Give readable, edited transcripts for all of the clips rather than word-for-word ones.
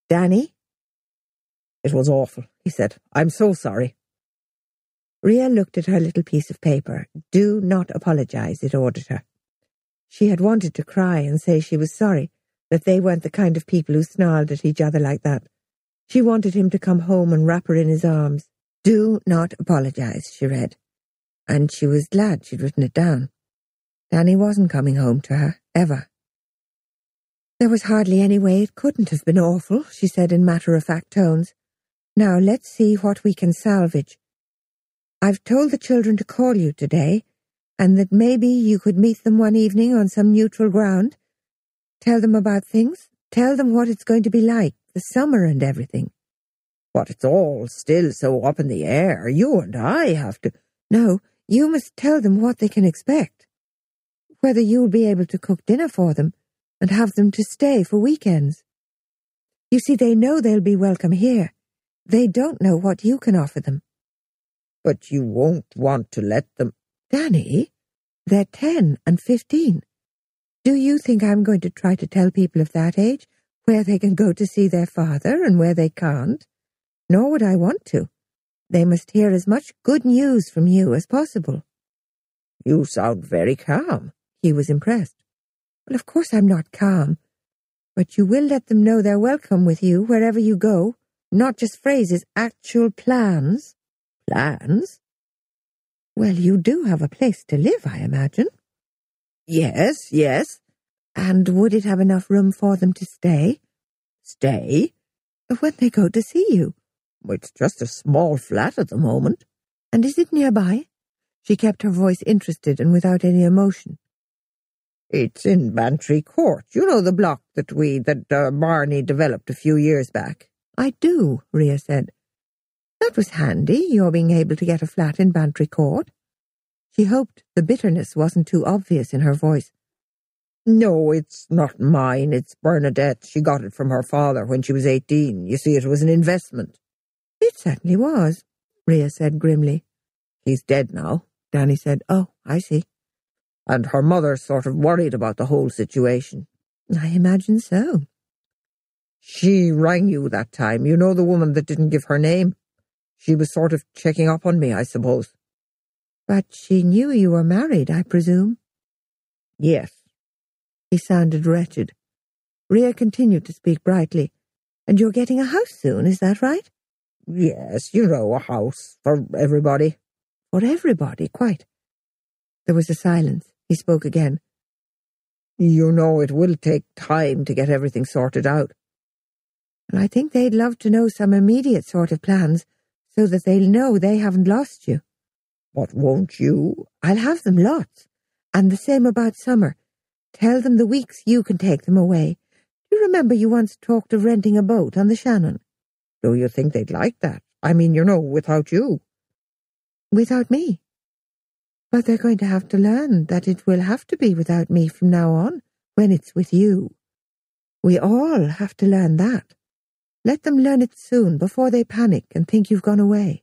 Danny? It was awful, he said. I'm so sorry. Ria looked at her little piece of paper. Do not apologize, it ordered her. She had wanted to cry and say she was sorry, that they weren't the kind of people who snarled at each other like that. She wanted him to come home and wrap her in his arms. Do not apologize, she read. And she was glad she'd written it down. Danny wasn't coming home to her, ever. There was hardly any way it couldn't have been awful, she said in matter-of-fact tones. Now let's see what we can salvage. I've told the children to call you today, and that maybe you could meet them one evening on some neutral ground. Tell them about things. Tell them what it's going to be like, the summer and everything. But it's all still so up in the air. You and I have to... No, you must tell them what they can expect. Whether you'll be able to cook dinner for them and have them to stay for weekends. You see, they know they'll be welcome here. They don't know what you can offer them. But you won't want to let them... Danny, they're 10 and 15. Do you think I'm going to try to tell people of that age where they can go to see their father and where they can't? Nor would I want to. They must hear as much good news from you as possible. You sound very calm. He was impressed. Well, of course I'm not calm. But you will let them know they're welcome with you wherever you go. Not just phrases, actual plans. Plans? Well, you do have a place to live, I imagine. Yes, yes. And would it have enough room for them to stay? Stay? When they go to see you. It's just a small flat at the moment. And is it nearby? She kept her voice interested and without any emotion. It's in Bantry Court. You know the block that Barney developed a few years back. I do, Ria said. That was handy, your being able to get a flat in Bantry Court. She hoped the bitterness wasn't too obvious in her voice. No, it's not mine. It's Bernadette's. She got it from her father when she was 18. You see, it was an investment. It certainly was, Ria said grimly. He's dead now, Danny said. Oh, I see. And her mother's sort of worried about the whole situation. I imagine so. She rang you that time. You know the woman that didn't give her name? She was sort of checking up on me, I suppose. But she knew you were married, I presume? Yes. He sounded wretched. Ria continued to speak brightly. And you're getting a house soon, is that right? Yes, you know, a house for everybody. For everybody, quite. There was a silence. He spoke again. You know, it will take time to get everything sorted out. And I think they'd love to know some immediate sort of plans, so that they'll know they haven't lost you. But won't you? I'll have them lots. And the same about summer. Tell them the weeks you can take them away. Do you remember you once talked of renting a boat on the Shannon? Do you think they'd like that? I mean, you know, without you. Without me? But they're going to have to learn that it will have to be without me from now on, when it's with you. We all have to learn that. Let them learn it soon, before they panic and think you've gone away.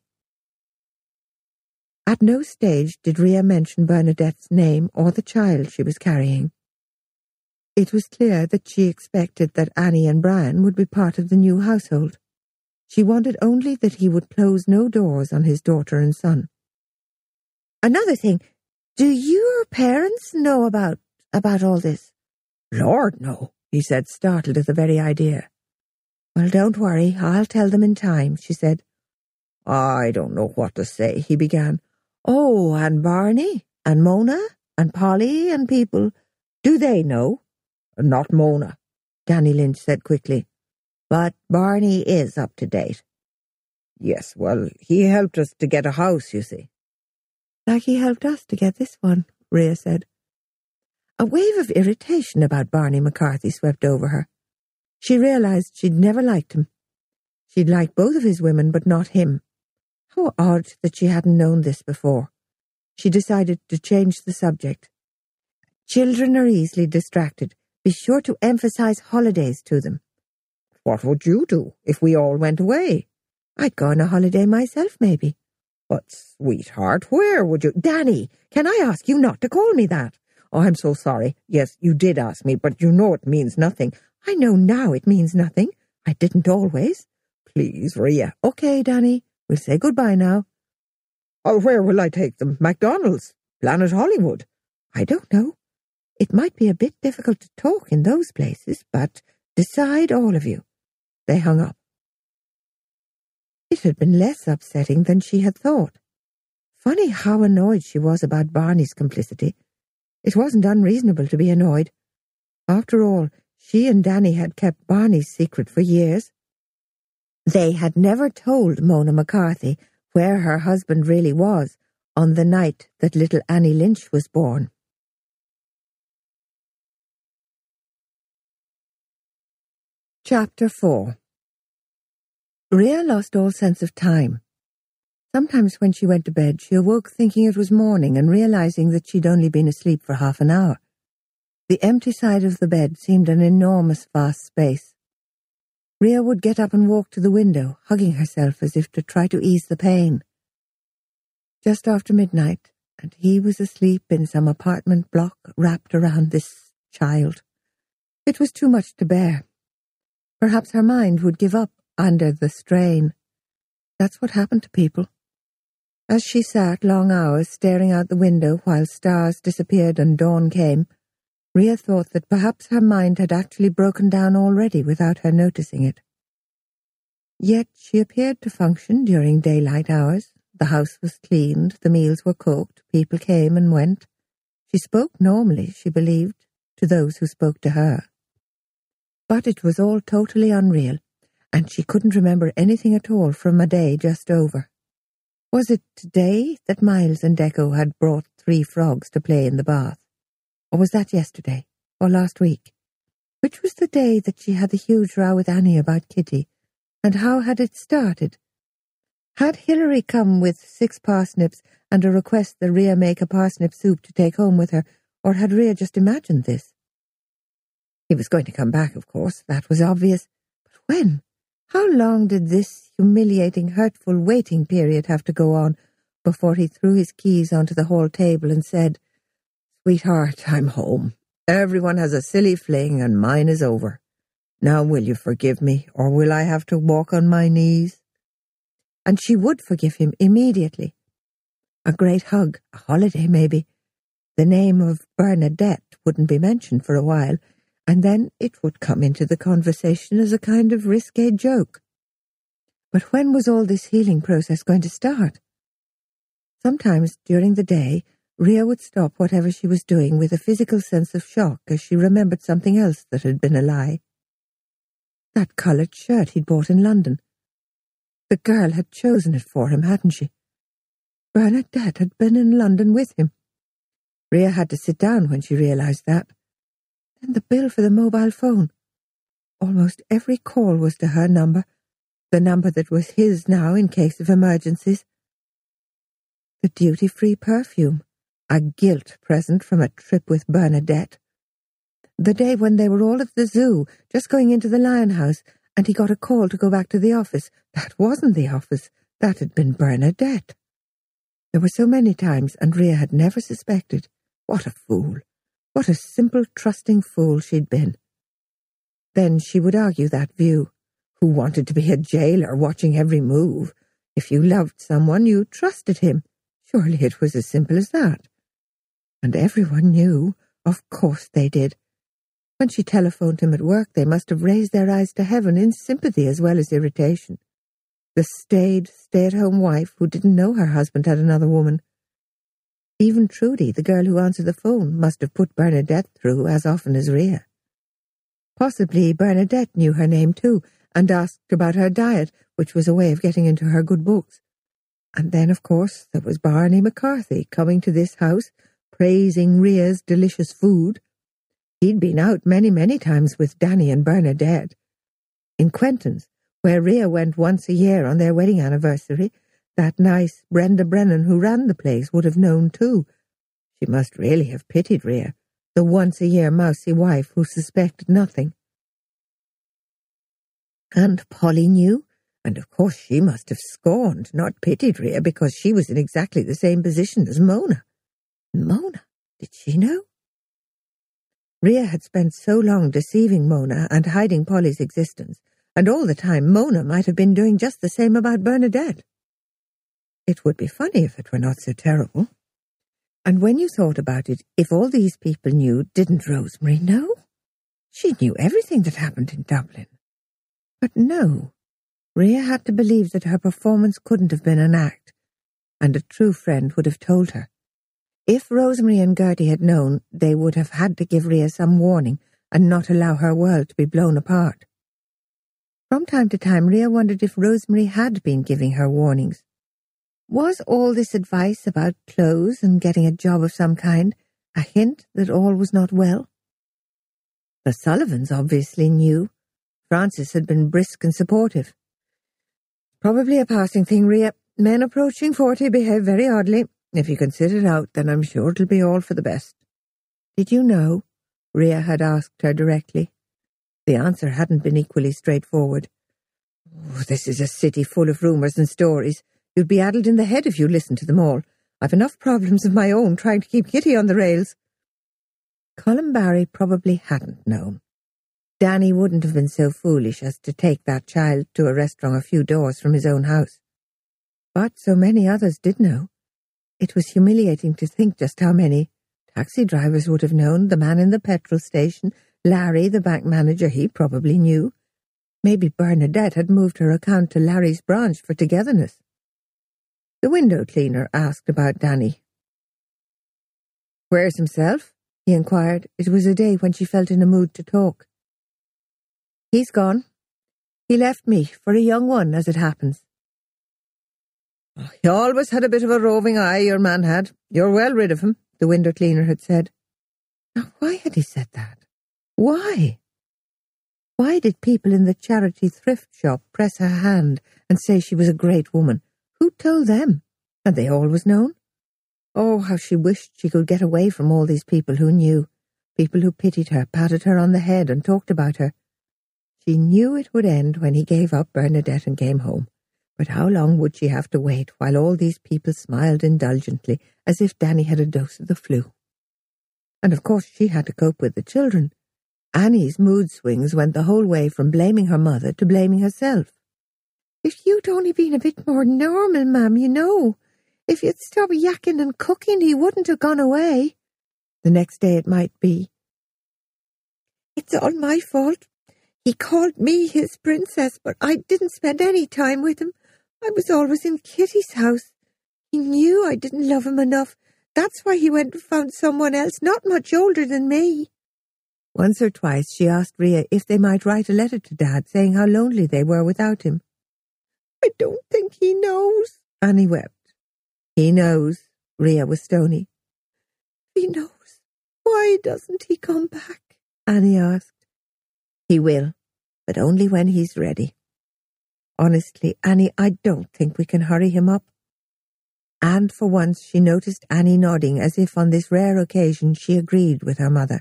At no stage did Ria mention Bernadette's name or the child she was carrying. It was clear that she expected that Annie and Brian would be part of the new household. She wanted only that he would close no doors on his daughter and son. Another thing, do your parents know about all this? Lord, no, he said, startled at the very idea. Well, don't worry, I'll tell them in time, she said. I don't know what to say, he began. Oh, and Barney, and Mona, and Polly, and people, do they know? Not Mona, Danny Lynch said quickly. But Barney is up to date. Yes, well, he helped us to get a house, you see. Like he helped us to get this one, Ria said. A wave of irritation about Barney McCarthy swept over her. She realized she'd never liked him. She'd liked both of his women, but not him. How odd that she hadn't known this before. She decided to change the subject. Children are easily distracted. Be sure to emphasize holidays to them. What would you do if we all went away? I'd go on a holiday myself, maybe. But, sweetheart, where would you... Danny, can I ask you not to call me that? Oh, I'm so sorry. Yes, you did ask me, but you know it means nothing. I know now it means nothing. I didn't always. Please, Ria. Okay, Danny, we'll say goodbye now. Oh, where will I take them? McDonald's? Planet Hollywood? I don't know. It might be a bit difficult to talk in those places, but decide all of you. They hung up. It had been less upsetting than she had thought. Funny how annoyed she was about Barney's complicity. It wasn't unreasonable to be annoyed. After all, she and Danny had kept Barney's secret for years. They had never told Mona McCarthy where her husband really was on the night that little Annie Lynch was born. Chapter 4. Ria lost all sense of time. Sometimes when she went to bed, she awoke thinking it was morning and realizing that she'd only been asleep for half an hour. The empty side of the bed seemed an enormous vast space. Ria would get up and walk to the window, hugging herself as if to try to ease the pain. Just after midnight, and he was asleep in some apartment block wrapped around this child. It was too much to bear. Perhaps her mind would give up under the strain. That's what happened to people. As she sat long hours staring out the window while stars disappeared and dawn came, Ria thought that perhaps her mind had actually broken down already without her noticing it. Yet she appeared to function during daylight hours. The house was cleaned, the meals were cooked, people came and went. She spoke normally, she believed, to those who spoke to her. But it was all totally unreal, and she couldn't remember anything at all from a day just over. Was it today that Miles and Deco had brought 3 frogs to play in the bath? Or was that yesterday, or last week? Which was the day that she had the huge row with Annie about Kitty, and how had it started? Had Hilary come with 6 parsnips and a request that Ria make a parsnip soup to take home with her, or had Ria just imagined this? He was going to come back, of course, that was obvious. But when? How long did this humiliating, hurtful waiting period have to go on before he threw his keys onto the hall table and said, "Sweetheart, I'm home. Everyone has a silly fling and mine is over. Now will you forgive me, or will I have to walk on my knees?" And she would forgive him immediately. A great hug, a holiday maybe. The name of Bernadette wouldn't be mentioned for a while, and then it would come into the conversation as a kind of risque joke. But when was all this healing process going to start? Sometimes during the day, Ria would stop whatever she was doing with a physical sense of shock as she remembered something else that had been a lie. That coloured shirt he'd bought in London. The girl had chosen it for him, hadn't she? Bernadette had been in London with him. Ria had to sit down when she realised that. Then the bill for the mobile phone. Almost every call was to her number, the number that was his now in case of emergencies. The duty-free perfume, a guilt present from a trip with Bernadette. The day when they were all at the zoo, just going into the lion house, and he got a call to go back to the office. That wasn't the office. That had been Bernadette. There were so many times, and Ria had never suspected. What a fool. What a simple, trusting fool she'd been. Then she would argue that view. Who wanted to be a jailer watching every move? If you loved someone, you trusted him. Surely it was as simple as that. And everyone knew. Of course they did. When she telephoned him at work, they must have raised their eyes to heaven in sympathy as well as irritation. The staid, stay-at-home wife who didn't know her husband had another woman. Even Trudy, the girl who answered the phone, must have put Bernadette through as often as Ria. Possibly Bernadette knew her name too, and asked about her diet, which was a way of getting into her good books. And then, of course, there was Barney McCarthy coming to this house, praising Ria's delicious food. He'd been out many, many times with Danny and Bernadette. In Quentin's, where Ria went once a year on their wedding anniversary, that nice Brenda Brennan who ran the place would have known too. She must really have pitied Ria, the once-a-year mousy wife who suspected nothing. And Polly knew, and of course she must have scorned, not pitied Ria, because she was in exactly the same position as Mona. Mona? Did she know? Ria had spent so long deceiving Mona and hiding Polly's existence, And all the time Mona might have been doing just the same about Bernadette. It would be funny if it were not so terrible. And when you thought about it, if all these people knew, didn't Rosemary know? She knew everything that happened in Dublin. But no, Rhea had to believe that her performance couldn't have been an act, and a true friend would have told her. If Rosemary and Gertie had known, they would have had to give Rhea some warning and not allow her world to be blown apart. From time to time, Rhea wondered if Rosemary had been giving her warnings. Was all this advice about clothes and getting a job of some kind a hint that all was not well? The Sullivans obviously knew. Frances had been brisk and supportive. Probably a passing thing, Rhea. Men approaching 40 behave very oddly. If you can sit it out, then I'm sure it'll be all for the best. Did you know? Rhea had asked her directly. The answer hadn't been equally straightforward. Oh, this is a city full of rumours and stories. You'd be addled in the head if you listened to them all. I've enough problems of my own trying to keep Kitty on the rails. Colin Barry probably hadn't known. Danny wouldn't have been so foolish as to take that child to a restaurant a few doors from his own house. But so many others did know. It was humiliating to think just how many. Taxi drivers would have known, the man in the petrol station, Larry, the bank manager, he probably knew. Maybe Bernadette had moved her account to Larry's branch for togetherness. The window cleaner asked about Danny. "Where's himself?" he inquired. It was a day when she felt in a mood to talk. "He's gone. He left me for a young one, as it happens." "He always had a bit of a roving eye, your man had. You're well rid of him," the window cleaner had said. Now, why had he said that? Why? Why did people in the charity thrift shop press her hand and say she was a great woman? Who told them? Had they always known? Oh, how she wished she could get away from all these people who knew, people who pitied her, patted her on the head and talked about her. She knew it would end when he gave up Bernadette and came home. But how long would she have to wait while all these people smiled indulgently as if Danny had a dose of the flu? And of course she had to cope with the children. Annie's mood swings went the whole way from blaming her mother to blaming herself. "If you'd only been a bit more normal, Ma'am, you know. If you'd stopped yakking and cooking, he wouldn't have gone away." The next day it might be, "It's all my fault. He called me his princess, but I didn't spend any time with him. I was always in Kitty's house. He knew I didn't love him enough. That's why he went and found someone else, not much older than me." Once or twice she asked Rhea if they might write a letter to Dad saying how lonely they were without him. "I don't think he knows," Annie wept. "He knows," Rhea was stony. "He knows. Why doesn't he come back?" Annie asked. "He will, but only when he's ready. Honestly, Annie, I don't think we can hurry him up." And for once she noticed Annie nodding as if on this rare occasion she agreed with her mother.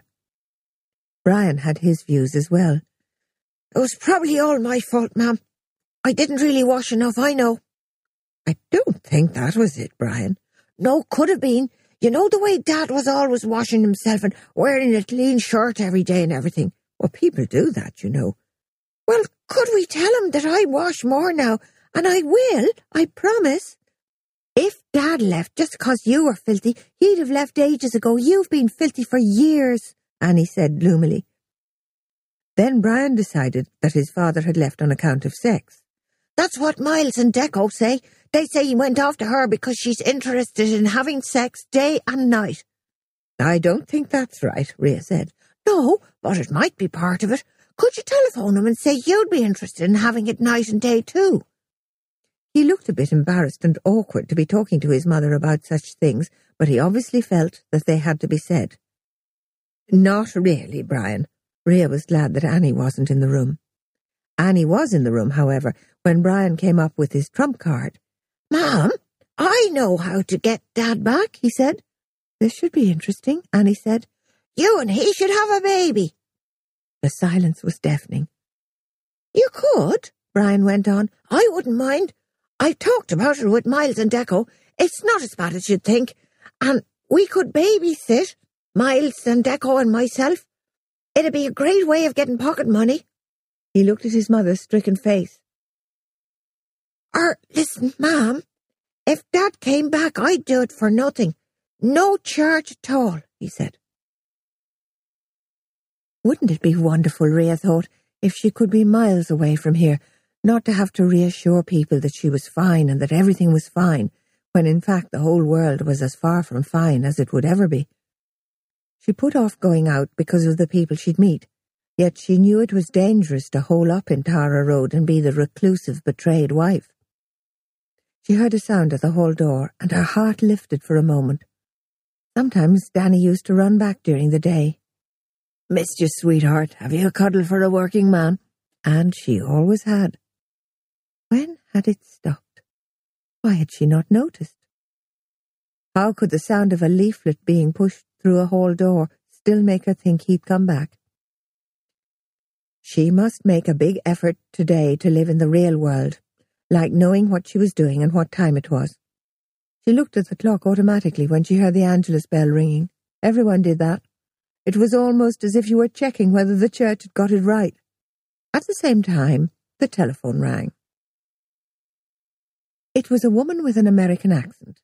Brian had his views as well. "It was probably all my fault, Ma'am. I didn't really wash enough, I know." "I don't think that was it, Brian." "No, could have been. You know the way Dad was always washing himself and wearing a clean shirt every day and everything." "Well, people do that, you know." "Well, could we tell him that I wash more now? And I will, I promise." "If Dad left just because you were filthy, he'd have left ages ago. You've been filthy for years," Annie said gloomily. Then Brian decided that his father had left on account of sex. "That's what Miles and Deco say. They say he went off to her because she's interested in having sex day and night." "I don't think that's right," Rhea said. "No, but it might be part of it. Could you telephone him and say you'd be interested in having it night and day too?" He looked a bit embarrassed and awkward to be talking to his mother about such things, but he obviously felt that they had to be said. "Not really, Brian." Rhea was glad that Annie wasn't in the room. Annie was in the room, however, when Brian came up with his trump card. "Ma'am, I know how to get Dad back," he said. "This should be interesting," Annie said. "You and he should have a baby." The silence was deafening. "You could," Brian went on. "I wouldn't mind. I've talked about it with Miles and Deco. It's not as bad as you'd think. And we could babysit, Miles and Deco and myself. It'd be a great way of getting pocket money." He looked at his mother's stricken face. Listen, Ma'am, if Dad came back, I'd do it for nothing. No charge at all, he said. Wouldn't it be wonderful, Rhea thought, if she could be miles away from here, not to have to reassure people that she was fine and that everything was fine, when in fact the whole world was as far from fine as it would ever be. She put off going out because of the people she'd meet, yet she knew it was dangerous to hole up in Tara Road and be the reclusive, betrayed wife. She heard a sound at the hall door, and her heart lifted for a moment. Sometimes Danny used to run back during the day. "Missed you, sweetheart. Have you a cuddle for a working man?" And she always had. When had it stopped? Why had she not noticed? How could the sound of a leaflet being pushed through a hall door still make her think he'd come back? She must make a big effort today to live in the real world, like knowing what she was doing and what time it was. She looked at the clock automatically when she heard the Angelus bell ringing. Everyone did that. It was almost as if you were checking whether the church had got it right. At the same time, the telephone rang. It was a woman with an American accent.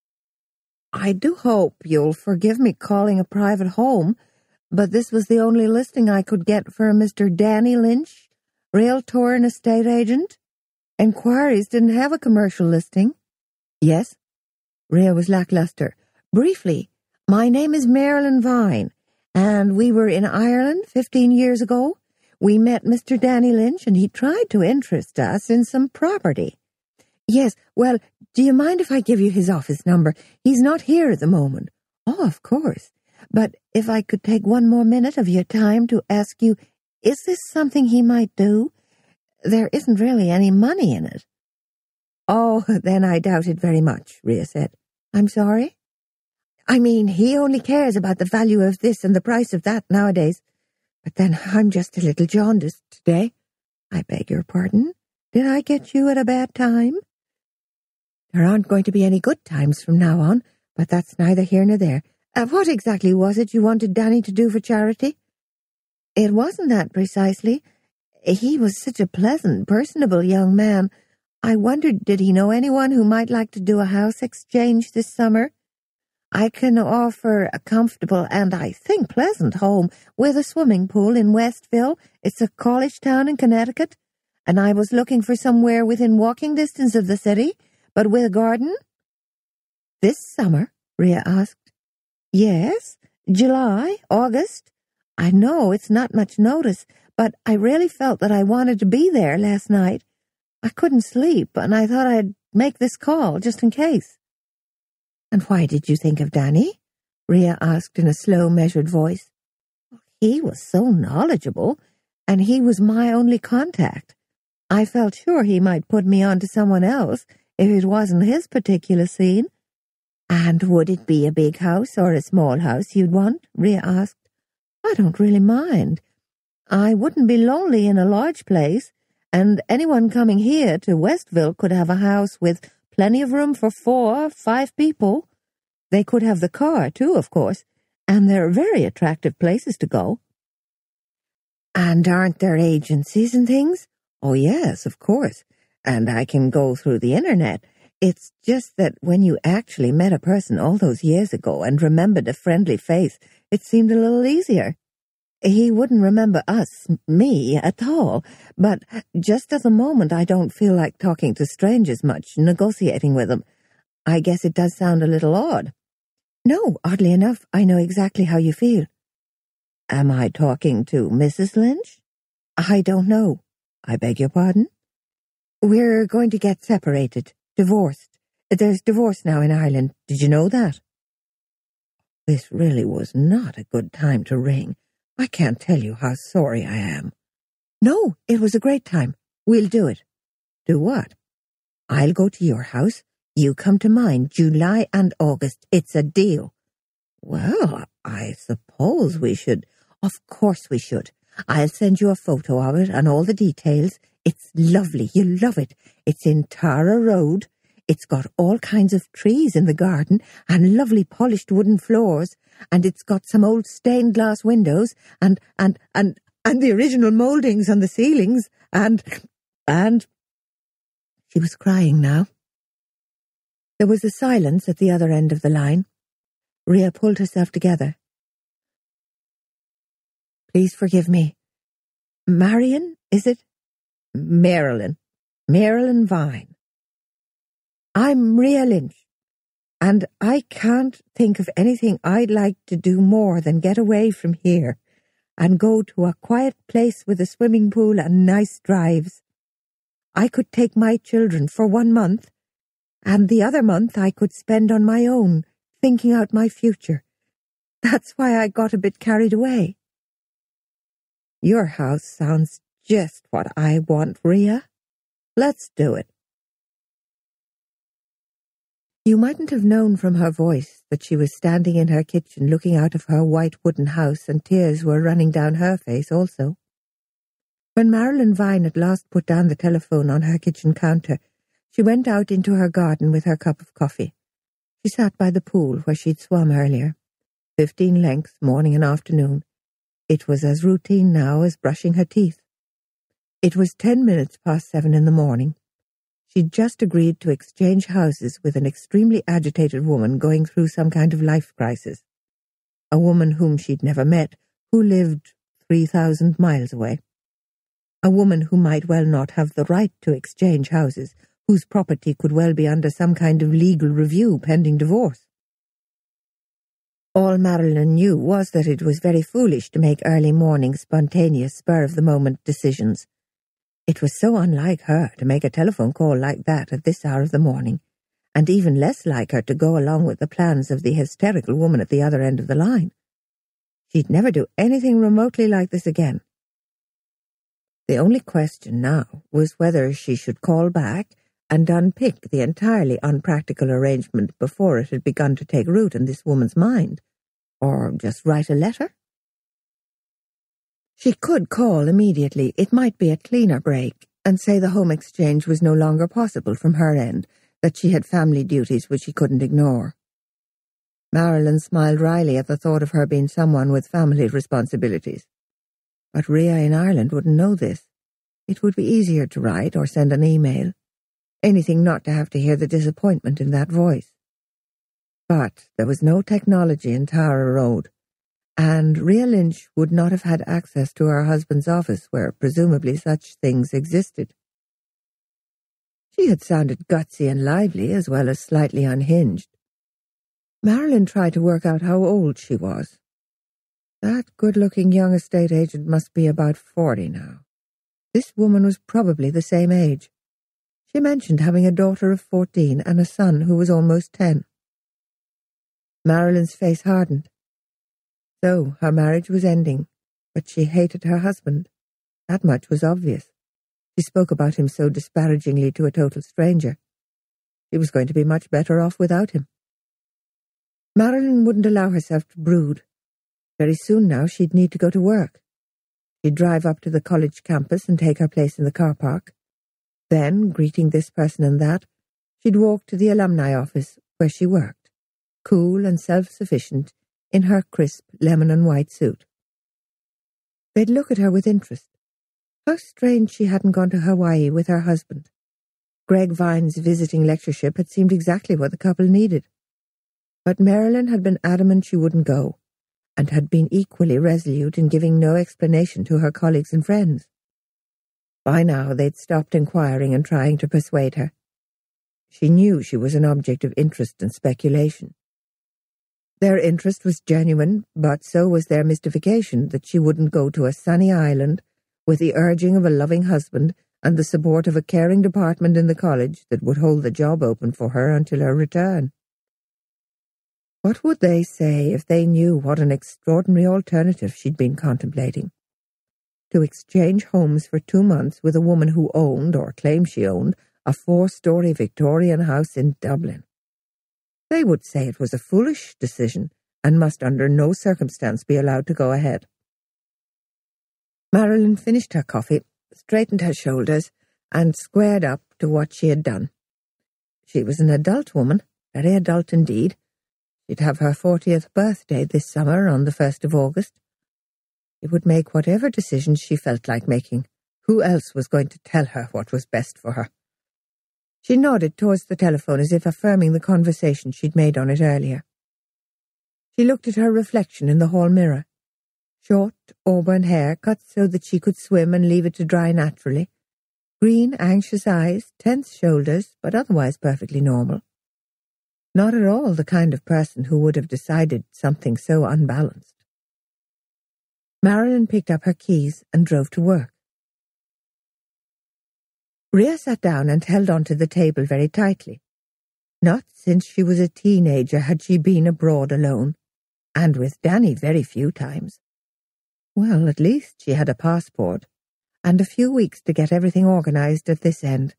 "I do hope you'll forgive me calling a private home, but this was the only listing I could get for Mr. Danny Lynch, realtor and estate agent. Enquiries didn't have a commercial listing." "Yes?" Rhea was lackluster. "Briefly, my name is Marilyn Vine, and we were in Ireland 15 years ago. We met Mr. Danny Lynch, and he tried to interest us in some property." "Yes, well, do you mind if I give you his office number? He's not here at the moment." "Oh, of course. But if I could take one more minute of your time to ask you, is this something he might do? There isn't really any money in it." "Oh, then I doubt it very much," Rhea said. "I'm sorry?" "I mean, he only cares about the value of this and the price of that nowadays. But then I'm just a little jaundiced today." "I beg your pardon? Did I get you at a bad time?" "There aren't going to be any good times from now on, but that's neither here nor there. What exactly was it you wanted Danny to do for charity?" "It wasn't that precisely. He was such a pleasant, personable young man. I wondered, did he know anyone who might like to do a house exchange this summer? I can offer a comfortable and, I think, pleasant home with a swimming pool in Westville. It's a college town in Connecticut, and I was looking for somewhere within walking distance of the city, but with a garden." "This summer?" Rhea asked. "Yes, July, August. I know it's not much notice, but I really felt that I wanted to be there last night. I couldn't sleep, and I thought I'd make this call just in case." "And why did you think of Danny?" Rhea asked in a slow, measured voice. "He was so knowledgeable, and he was my only contact. I felt sure he might put me on to someone else if it wasn't his particular scene." "And would it be a big house or a small house you'd want?" Rhea asked. "I don't really mind. I wouldn't be lonely in a large place, and anyone coming here to Westville could have a house with plenty of room for 4 or 5 people. They could have the car, too, of course, and they're very attractive places to go." "And aren't there agencies and things?" "Oh, yes, of course, and I can go through the internet. It's just that when you actually met a person all those years ago and remembered a friendly face, it seemed a little easier. He wouldn't remember me, at all, but just at the moment I don't feel like talking to strangers much, negotiating with them. I guess it does sound a little odd." "No, oddly enough, I know exactly how you feel." "Am I talking to Mrs. Lynch?" "I don't know." "I beg your pardon?" "We're going to get separated, divorced. There's divorce now in Ireland. Did you know that?" This really was not a good time to ring. I can't tell you how sorry I am. "No, it was a great time. We'll do it." "Do what?" "I'll go to your house. You come to mine, July and August. It's a deal." "Well, I suppose we should." "Of course we should. I'll send you a photo of it and all the details. It's lovely. You'll love it. It's in Tara Road. It's got all kinds of trees in the garden and lovely polished wooden floors, and it's got some old stained glass windows and and the original mouldings on the ceilings, and... She was crying now. There was a silence at the other end of the line. Ria pulled herself together. Please forgive me. Marion, is it? Marilyn. Marilyn Vine. I'm Ria Lynch, and I can't think of anything I'd like to do more than get away from here and go to a quiet place with a swimming pool and nice drives. I could take my children for 1 month, and the other month I could spend on my own, thinking out my future. That's why I got a bit carried away. Your house sounds just what I want, Ria. Let's do it. You mightn't have known from her voice that she was standing in her kitchen looking out of her white wooden house, and tears were running down her face also. When Marilyn Vine at last put down the telephone on her kitchen counter, she went out into her garden with her cup of coffee. She sat by the pool where she'd swum earlier, 15 lengths, morning and afternoon. It was as routine now as brushing her teeth. It was 10 minutes past 7 in the morning. She'd just agreed to exchange houses with an extremely agitated woman going through some kind of life crisis. A woman whom she'd never met, who lived 3,000 miles away. A woman who might well not have the right to exchange houses, whose property could well be under some kind of legal review pending divorce. All Marilyn knew was that it was very foolish to make early morning, spontaneous, spur-of-the-moment decisions. It was so unlike her to make a telephone call like that at this hour of the morning, and even less like her to go along with the plans of the hysterical woman at the other end of the line. She'd never do anything remotely like this again. The only question now was whether she should call back and unpick the entirely unpractical arrangement before it had begun to take root in this woman's mind, or just write a letter. She could call immediately. It might be a cleaner break, and say the home exchange was no longer possible from her end, that she had family duties which she couldn't ignore. Marilyn smiled wryly at the thought of her being someone with family responsibilities. But Ria in Ireland wouldn't know this. It would be easier to write or send an email. Anything not to have to hear the disappointment in that voice. But there was no technology in Tara Road, and Ria Lynch would not have had access to her husband's office where presumably such things existed. She had sounded gutsy and lively as well as slightly unhinged. Marilyn tried to work out how old she was. That good-looking young estate agent must be about 40 now. This woman was probably the same age. She mentioned having a daughter of 14 and a son who was almost 10. Marilyn's face hardened. So her marriage was ending, but she hated her husband. That much was obvious. She spoke about him so disparagingly to a total stranger. She was going to be much better off without him. Marilyn wouldn't allow herself to brood. Very soon now she'd need to go to work. She'd drive up to the college campus and take her place in the car park. Then, greeting this person and that, she'd walk to the alumni office where she worked, cool and self-sufficient in her crisp lemon and white suit. They'd look at her with interest. How strange she hadn't gone to Hawaii with her husband. Greg Vine's visiting lectureship had seemed exactly what the couple needed. But Marilyn had been adamant she wouldn't go, and had been equally resolute in giving no explanation to her colleagues and friends. By now they'd stopped inquiring and trying to persuade her. She knew she was an object of interest and speculation. Their interest was genuine, but so was their mystification that she wouldn't go to a sunny island with the urging of a loving husband and the support of a caring department in the college that would hold the job open for her until her return. What would they say if they knew what an extraordinary alternative she'd been contemplating? To exchange homes for 2 months with a woman who owned, or claimed she owned, a 4-story Victorian house in Dublin. They would say it was a foolish decision and must under no circumstance be allowed to go ahead. Marilyn finished her coffee, straightened her shoulders, and squared up to what she had done. She was an adult woman, very adult indeed. She'd have her 40th birthday this summer on the 1st of August. It would make whatever decisions she felt like making. Who else was going to tell her what was best for her? She nodded towards the telephone as if affirming the conversation she'd made on it earlier. She looked at her reflection in the hall mirror. Short, auburn hair cut so that she could swim and leave it to dry naturally. Green, anxious eyes, tense shoulders, but otherwise perfectly normal. Not at all the kind of person who would have decided something so unbalanced. Marilyn picked up her keys and drove to work. Rhea sat down and held onto the table very tightly. Not since she was a teenager had she been abroad alone, and with Danny very few times. Well, at least she had a passport, and a few weeks to get everything organized at this end.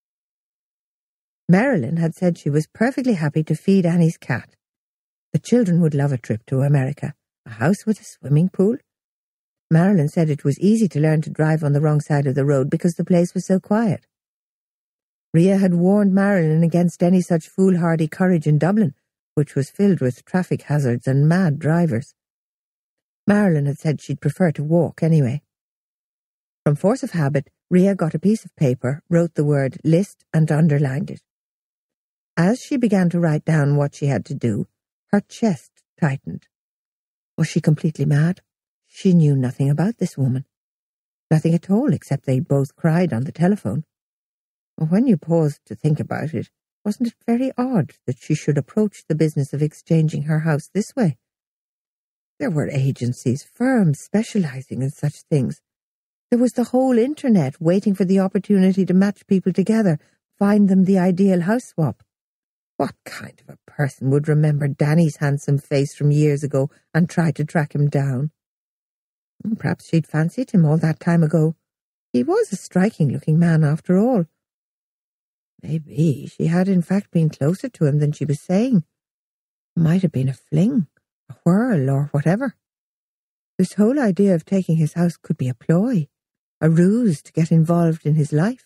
Marilyn had said she was perfectly happy to feed Annie's cat. The children would love a trip to America, a house with a swimming pool. Marilyn said it was easy to learn to drive on the wrong side of the road because the place was so quiet. Rhea had warned Marilyn against any such foolhardy courage in Dublin, which was filled with traffic hazards and mad drivers. Marilyn had said she'd prefer to walk anyway. From force of habit, Rhea got a piece of paper, wrote the word list and underlined it. As she began to write down what she had to do, her chest tightened. Was she completely mad? She knew nothing about this woman. Nothing at all, except they both cried on the telephone. When you paused to think about it, wasn't it very odd that she should approach the business of exchanging her house this way? There were agencies, firms specializing in such things. There was the whole internet waiting for the opportunity to match people together, find them the ideal house swap. What kind of a person would remember Danny's handsome face from years ago and try to track him down? Perhaps she'd fancied him all that time ago. He was a striking-looking man after all. Maybe she had in fact been closer to him than she was saying. It might have been a fling, a whirl, or whatever. This whole idea of taking his house could be a ploy, a ruse to get involved in his life.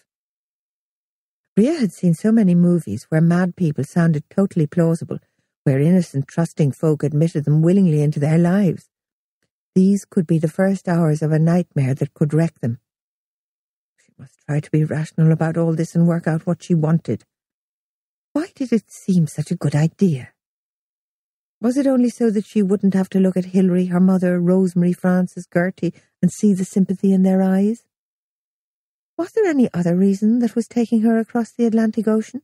Rhea had seen so many movies where mad people sounded totally plausible, where innocent, trusting folk admitted them willingly into their lives. These could be the first hours of a nightmare that could wreck them. She must try to be rational about all this and work out what she wanted. Why did it seem such a good idea? Was it only so that she wouldn't have to look at Hilary, her mother, Rosemary, Frances, Gertie, and see the sympathy in their eyes? Was there any other reason that was taking her across the Atlantic Ocean?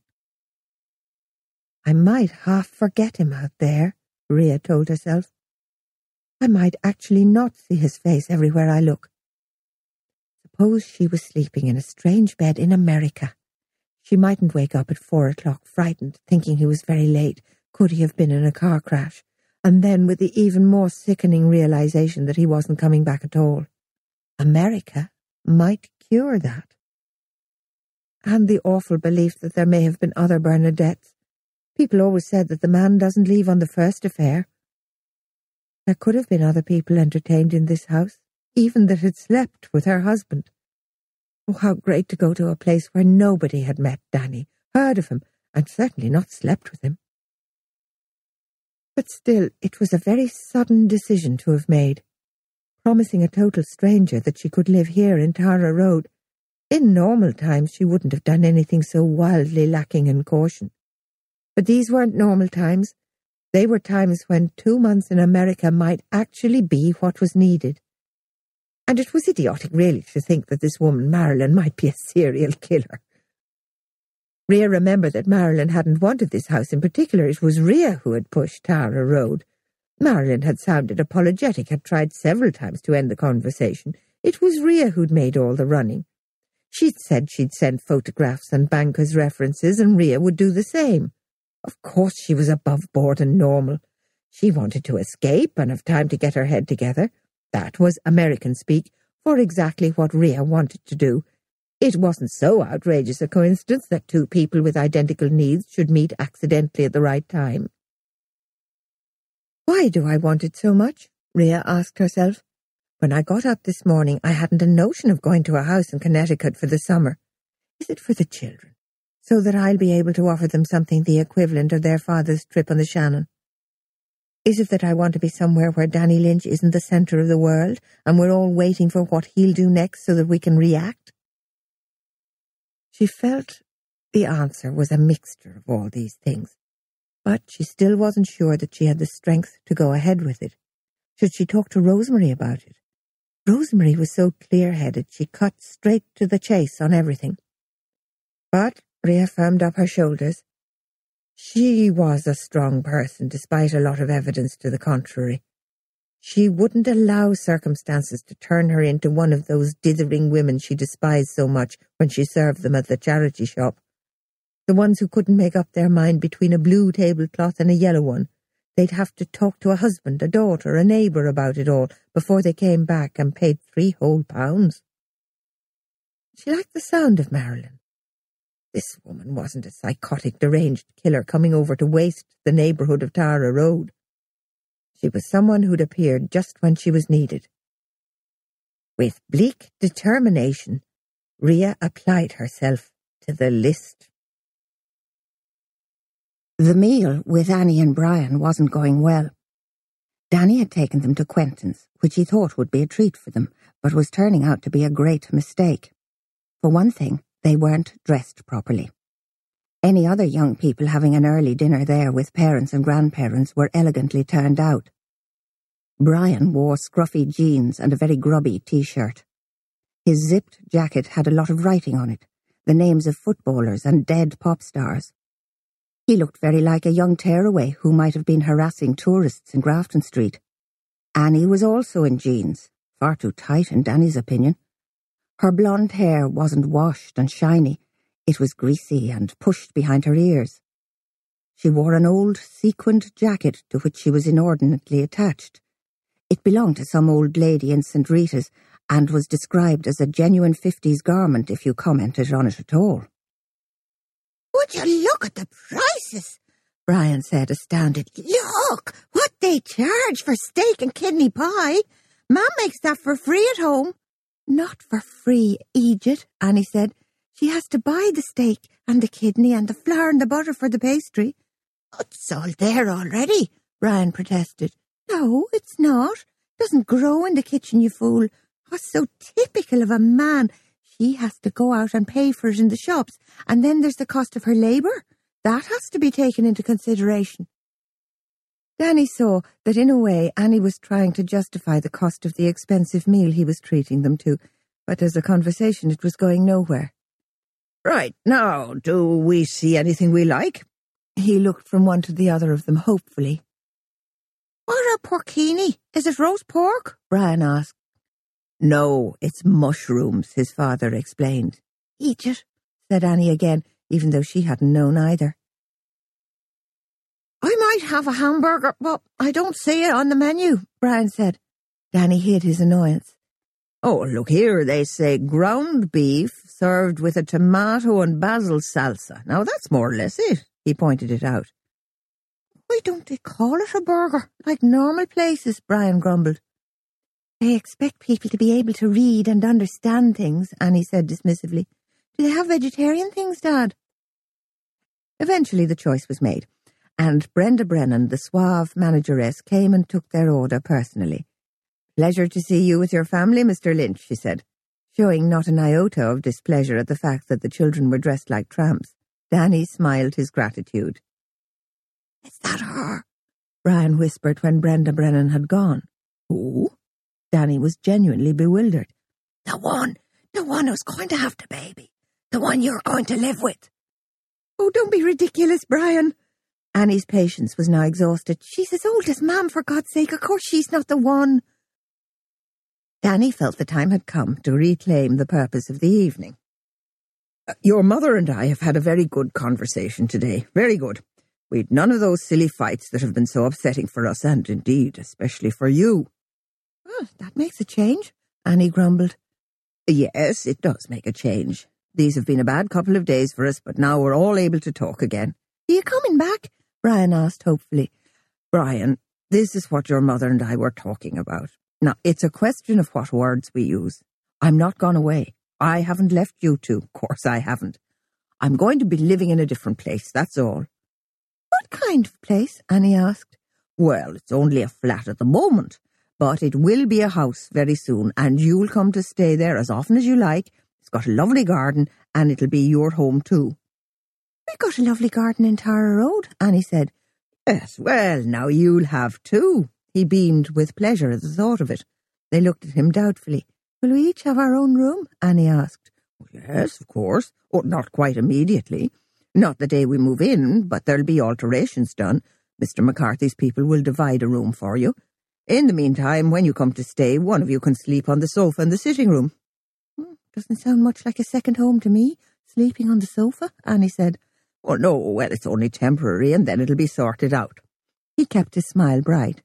I might half forget him out there, Rhea told herself. I might actually not see his face everywhere I look. Suppose she was sleeping in a strange bed in America. She mightn't wake up at 4 o'clock frightened, thinking he was very late. Could he have been in a car crash? And then with the even more sickening realization that he wasn't coming back at all. America might cure that. And the awful belief that there may have been other Bernadettes. People always said that the man doesn't leave on the first affair. There could have been other people entertained in this house, even that had slept with her husband. Oh, how great to go to a place where nobody had met Danny, heard of him, and certainly not slept with him. But still, it was a very sudden decision to have made, promising a total stranger that she could live here in Tara Road. In normal times, she wouldn't have done anything so wildly lacking in caution. But these weren't normal times. They were times when 2 months in America might actually be what was needed. And it was idiotic, really, to think that this woman, Marilyn, might be a serial killer. Rhea remembered that Marilyn hadn't wanted this house in particular. It was Rhea who had pushed Tara Road. Marilyn had sounded apologetic, had tried several times to end the conversation. It was Rhea who'd made all the running. She'd said she'd send photographs and bankers' references, and Rhea would do the same. Of course she was above board and normal. She wanted to escape and have time to get her head together. That was American speak for exactly what Rhea wanted to do. It wasn't so outrageous a coincidence that 2 people with identical needs should meet accidentally at the right time. Why do I want it so much? Rhea asked herself. When I got up this morning, I hadn't a notion of going to a house in Connecticut for the summer. Is it for the children, so that I'll be able to offer them something the equivalent of their father's trip on the Shannon? Is it that I want to be somewhere where Danny Lynch isn't the centre of the world and we're all waiting for what he'll do next so that we can react? She felt the answer was a mixture of all these things, but she still wasn't sure that she had the strength to go ahead with it. Should she talk to Rosemary about it? Rosemary was so clear-headed she cut straight to the chase on everything. But Rhea firmed up her shoulders. She was a strong person, despite a lot of evidence to the contrary. She wouldn't allow circumstances to turn her into one of those dithering women she despised so much when she served them at the charity shop. The ones who couldn't make up their mind between a blue tablecloth and a yellow one. They'd have to talk to a husband, a daughter, a neighbour about it all before they came back and paid 3 whole pounds. She liked the sound of Marilyn. This woman wasn't a psychotic, deranged killer coming over to waste the neighbourhood of Tara Road. She was someone who'd appeared just when she was needed. With bleak determination, Rhea applied herself to the list. The meal with Annie and Brian wasn't going well. Danny had taken them to Quentin's, which he thought would be a treat for them, but was turning out to be a great mistake. For one thing, they weren't dressed properly. Any other young people having an early dinner there with parents and grandparents were elegantly turned out. Brian wore scruffy jeans and a very grubby t-shirt. His zipped jacket had a lot of writing on it, the names of footballers and dead pop stars. He looked very like a young tearaway who might have been harassing tourists in Grafton Street. Annie was also in jeans, far too tight in Danny's opinion. Her blonde hair wasn't washed and shiny. It was greasy and pushed behind her ears. She wore an old sequined jacket to which she was inordinately attached. It belonged to some old lady in St. Rita's and was described as a genuine 50s garment if you commented on it at all. "Would you look at the prices?" Brian said, astounded. "Look, what they charge for steak and kidney pie. Mum makes that for free at home." "Not for free, Egypt," Annie said. "She has to buy the steak and the kidney and the flour and the butter for the pastry." "It's all there already," Brian protested. "No, it's not. It doesn't grow in the kitchen, you fool. What's so typical of a man? She has to go out and pay for it in the shops, and then there's the cost of her labour. That has to be taken into consideration." Danny saw that in a way Annie was trying to justify the cost of the expensive meal he was treating them to, but as a conversation it was going nowhere. "Right, now, do we see anything we like?" He looked from one to the other of them hopefully. "What are porcini? Is it roast pork?" Brian asked. "No, it's mushrooms," his father explained. "Eat it," said Annie again, even though she hadn't known either. "I might have a hamburger, but I don't see it on the menu," Brian said. Danny hid his annoyance. "Oh, look here, they say ground beef served with a tomato and basil salsa. Now that's more or less it," he pointed it out. "Why don't they call it a burger, like normal places?" Brian grumbled. "They expect people to be able to read and understand things," Annie said dismissively. "Do they have vegetarian things, Dad?" Eventually the choice was made, and Brenda Brennan, the suave manageress, came and took their order personally. "Pleasure to see you with your family, Mr. Lynch," she said, showing not an iota of displeasure at the fact that the children were dressed like tramps. Danny smiled his gratitude. "Is that her?" Brian whispered when Brenda Brennan had gone. "Who?" Danny was genuinely bewildered. The one who's going to have the baby. The one you're going to live with." "Oh, don't be ridiculous, Brian." Annie's patience was now exhausted. "She's as old as Mum, for God's sake. Of course she's not the one." Danny felt the time had come to reclaim the purpose of the evening. "Your mother and I have had a very good conversation today. Very good. We'd none of those silly fights that have been so upsetting for us, and indeed, especially for you." "Oh, that makes a change," Annie grumbled. "Yes, it does make a change. These have been a bad couple of days for us, but now we're all able to talk again." "Are you coming back?" Brian asked hopefully. "Brian, this is what your mother and I were talking about. Now, it's a question of what words we use. I'm not gone away. I haven't left you two. Of course I haven't. I'm going to be living in a different place, that's all." "What kind of place?" Annie asked. Well, it's only a flat at the moment, but it will be a house very soon, and you'll come to stay there as often as you like. It's got a lovely garden, and it'll be your home too. We've got a lovely garden in Tara Road, Annie said. Yes, well, now you'll have too. He beamed with pleasure at the thought of it. They looked at him doubtfully. Will we each have our own room? Annie asked. Yes, of course. Oh, not quite immediately. Not the day we move in, but there'll be alterations done. Mr. McCarthy's people will divide a room for you. In the meantime, when you come to stay, one of you can sleep on the sofa in the sitting room. Doesn't sound much like a second home to me, sleeping on the sofa, Annie said. Oh, no, well, it's only temporary, and then it'll be sorted out. He kept his smile bright.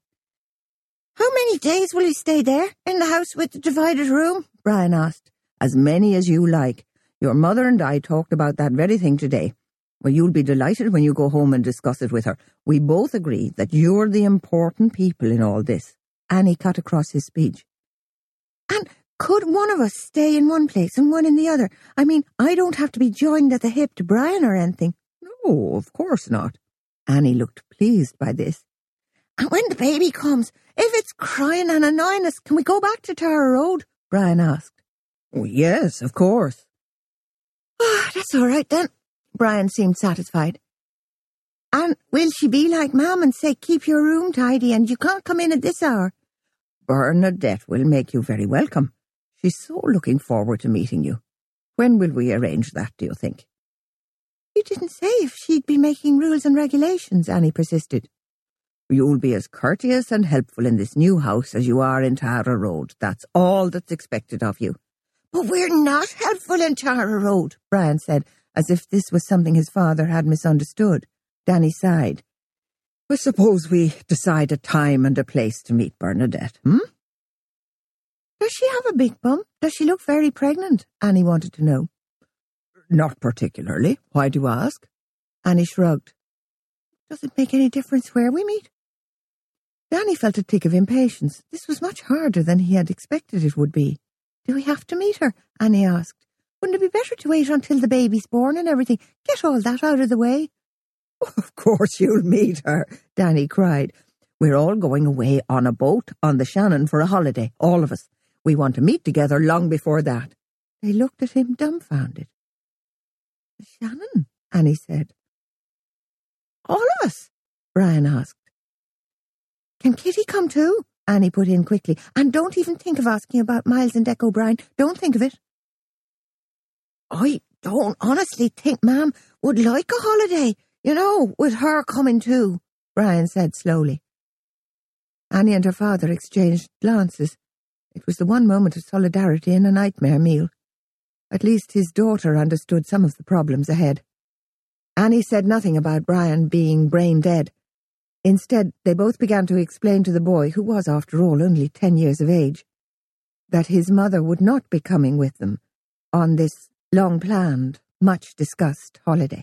How many days will you stay there, in the house with the divided room? Brian asked. As many as you like. Your mother and I talked about that very thing today. Well, you'll be delighted when you go home and discuss it with her. We both agree that you're the important people in all this. Annie cut across his speech. And could one of us stay in one place and one in the other? I mean, I don't have to be joined at the hip to Brian or anything. No, of course not. Annie looked pleased by this. And when the baby comes, if it's crying and annoying us, can we go back to Tara Road? Brian asked. Oh, yes, of course. That's all right then. Brian seemed satisfied. And will she be like Mum and say, keep your room tidy and you can't come in at this hour? Bernadette will make you very welcome. She's so looking forward to meeting you. When will we arrange that, do you think? You didn't say if she'd be making rules and regulations, Annie persisted. You'll be as courteous and helpful in this new house as you are in Tara Road. That's all that's expected of you. But we're not helpful in Tara Road, Brian said, as if this was something his father had misunderstood. Danny sighed. Well, suppose we decide a time and a place to meet Bernadette, Does she have a big bum? Does she look very pregnant? Annie wanted to know. Not particularly. Why do you ask? Annie shrugged. Does it make any difference where we meet? Danny felt a tick of impatience. This was much harder than he had expected it would be. Do we have to meet her? Annie asked. Wouldn't it be better to wait until the baby's born and everything? Get all that out of the way. Of course you'll meet her, Danny cried. We're all going away on a boat on the Shannon for a holiday, all of us. We want to meet together long before that. They looked at him dumbfounded. The Shannon, Annie said. All of us? Brian asked. Can Kitty come too? Annie put in quickly. And don't even think of asking about Miles and Dec O'Brien. Don't think of it. I don't honestly think Ma'am would like a holiday, with her coming too, Brian said slowly. Annie and her father exchanged glances. It was the one moment of solidarity in a nightmare meal. At least his daughter understood some of the problems ahead. Annie said nothing about Brian being brain dead. Instead, they both began to explain to the boy, who was, after all, only 10 years of age, that his mother would not be coming with them on this long-planned, much-discussed holiday.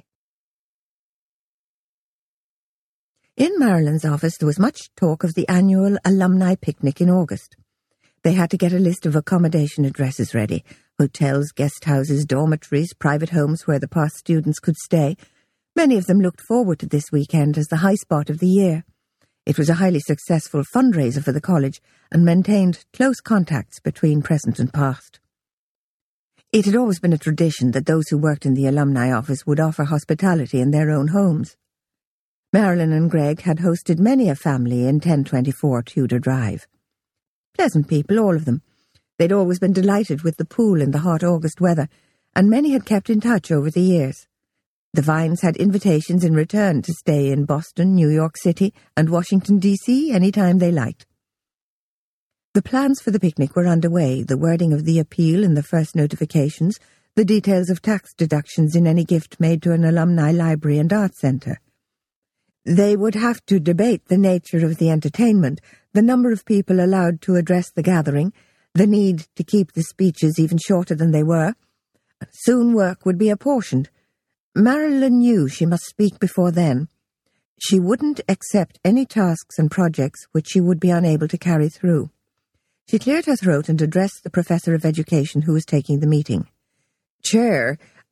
In Marilyn's office, there was much talk of the annual alumni picnic in August. They had to get a list of accommodation addresses ready: hotels, guest houses, dormitories, private homes where the past students could stay. Many of them looked forward to this weekend as the high spot of the year. It was a highly successful fundraiser for the college and maintained close contacts between present and past. It had always been a tradition that those who worked in the alumni office would offer hospitality in their own homes. Marilyn and Greg had hosted many a family in 1024 Tudor Drive. Pleasant people, all of them. They'd always been delighted with the pool in the hot August weather, and many had kept in touch over the years. The Vines had invitations in return to stay in Boston, New York City, and Washington, D.C. any time they liked. The plans for the picnic were underway, the wording of the appeal in the first notifications, the details of tax deductions in any gift made to an alumni library and art centre. They would have to debate the nature of the entertainment, the number of people allowed to address the gathering, the need to keep the speeches even shorter than they were. Soon work would be apportioned. Marilyn knew she must speak before then. She wouldn't accept any tasks and projects which she would be unable to carry through. She cleared her throat and addressed the professor of education who was taking the meeting. Chair,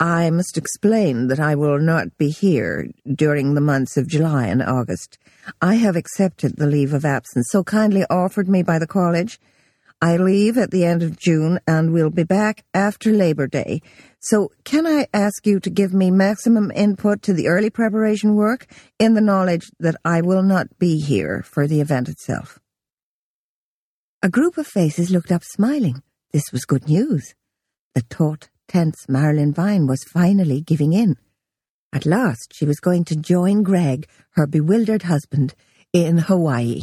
I must explain that I will not be here during the months of July and August. I have accepted the leave of absence so kindly offered me by the college. I leave at the end of June and will be back after Labour Day. So can I ask you to give me maximum input to the early preparation work in the knowledge that I will not be here for the event itself? A group of faces looked up smiling. This was good news. The taut, tense Marilyn Vine was finally giving in. At last she was going to join Greg, her bewildered husband, in Hawaii.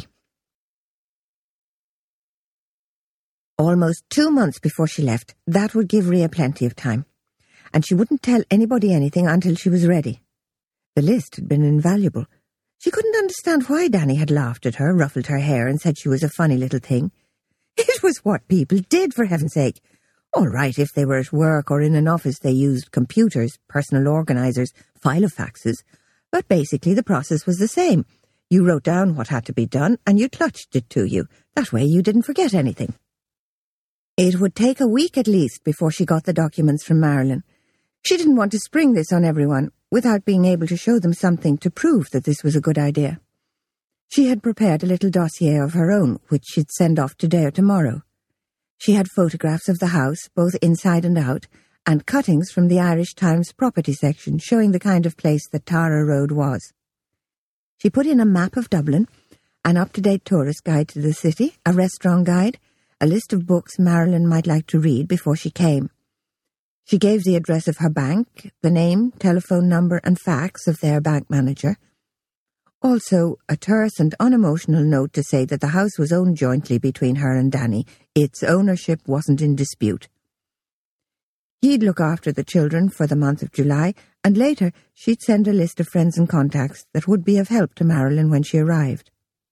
Almost 2 months before she left, that would give Rhea plenty of time. And she wouldn't tell anybody anything until she was ready. The list had been invaluable. She couldn't understand why Danny had laughed at her, ruffled her hair, and said she was a funny little thing. It was what people did, for heaven's sake. All right, if they were at work or in an office, they used computers, personal organisers, filofaxes. But basically the process was the same. You wrote down what had to be done and you clutched it to you. That way you didn't forget anything. It would take a week at least before she got the documents from Marilyn. She didn't want to spring this on everyone without being able to show them something to prove that this was a good idea. She had prepared a little dossier of her own, which she'd send off today or tomorrow. She had photographs of the house, both inside and out, and cuttings from the Irish Times property section showing the kind of place that Tara Road was. She put in a map of Dublin, an up-to-date tourist guide to the city, a restaurant guide, a list of books Marilyn might like to read before she came. She gave the address of her bank, the name, telephone number and fax of their bank manager. Also, a terse and unemotional note to say that the house was owned jointly between her and Danny. Its ownership wasn't in dispute. He'd look after the children for the month of July, and later she'd send a list of friends and contacts that would be of help to Marilyn when she arrived.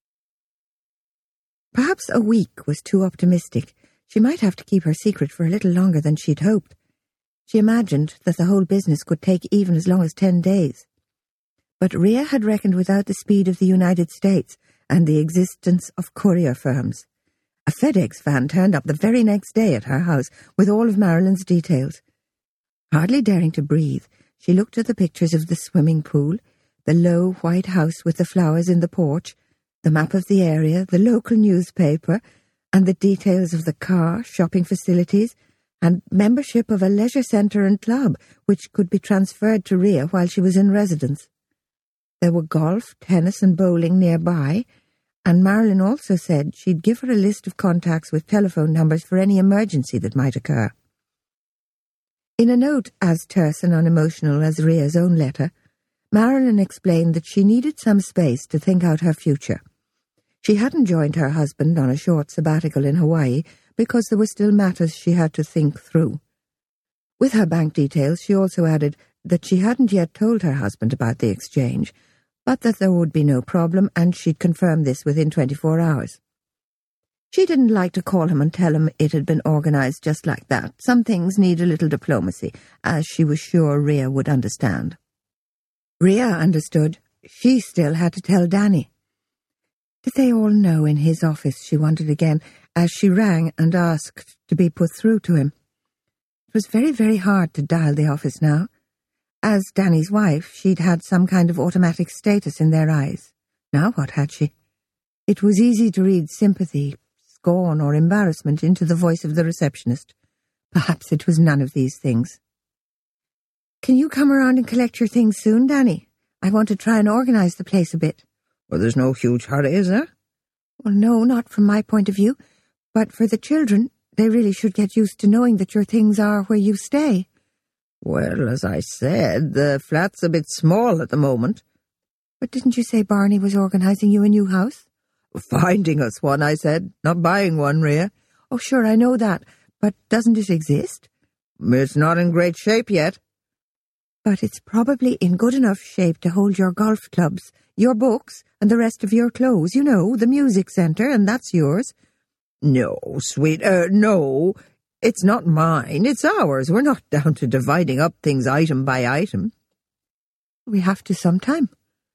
Perhaps a week was too optimistic. She might have to keep her secret for a little longer than she'd hoped. She imagined that the whole business could take even as long as 10 days. But Rhea had reckoned without the speed of the United States and the existence of courier firms. A FedEx van turned up the very next day at her house with all of Marilyn's details. Hardly daring to breathe, she looked at the pictures of the swimming pool, the low white house with the flowers in the porch, the map of the area, the local newspaper, and the details of the car, shopping facilities, and membership of a leisure centre and club, which could be transferred to Rhea while she was in residence. There were golf, tennis and bowling nearby, and Marilyn also said she'd give her a list of contacts with telephone numbers for any emergency that might occur. In a note as terse and unemotional as Rhea's own letter, Marilyn explained that she needed some space to think out her future. She hadn't joined her husband on a short sabbatical in Hawaii because there were still matters she had to think through. With her bank details, she also added that she hadn't yet told her husband about the exchange, but that there would be no problem and she'd confirm this within 24 hours. She didn't like to call him and tell him it had been organised just like that. Some things need a little diplomacy, as she was sure Rhea would understand. Rhea understood. She still had to tell Danny. Did they all know in his office, she wondered again, as she rang and asked to be put through to him. It was very, very hard to dial the office now. As Danny's wife, she'd had some kind of automatic status in their eyes. Now what had she? It was easy to read sympathy, scorn or embarrassment into the voice of the receptionist. Perhaps it was none of these things. Can you come around and collect your things soon, Danny? I want to try and organise the place a bit. Well, there's no huge hurry, is there? Well, no, not from my point of view. But for the children, they really should get used to knowing that your things are where you stay. Well, as I said, the flat's a bit small at the moment. But didn't you say Barney was organising you a new house? Finding us one, I said, not buying one, Rhea. Oh, sure, I know that. But doesn't it exist? It's not in great shape yet. But it's probably in good enough shape to hold your golf clubs, your books, and the rest of your clothes. You know, the music centre, and that's yours. No, sweet, no. It's not mine, it's ours. We're not down to dividing up things item by item. We have to sometime.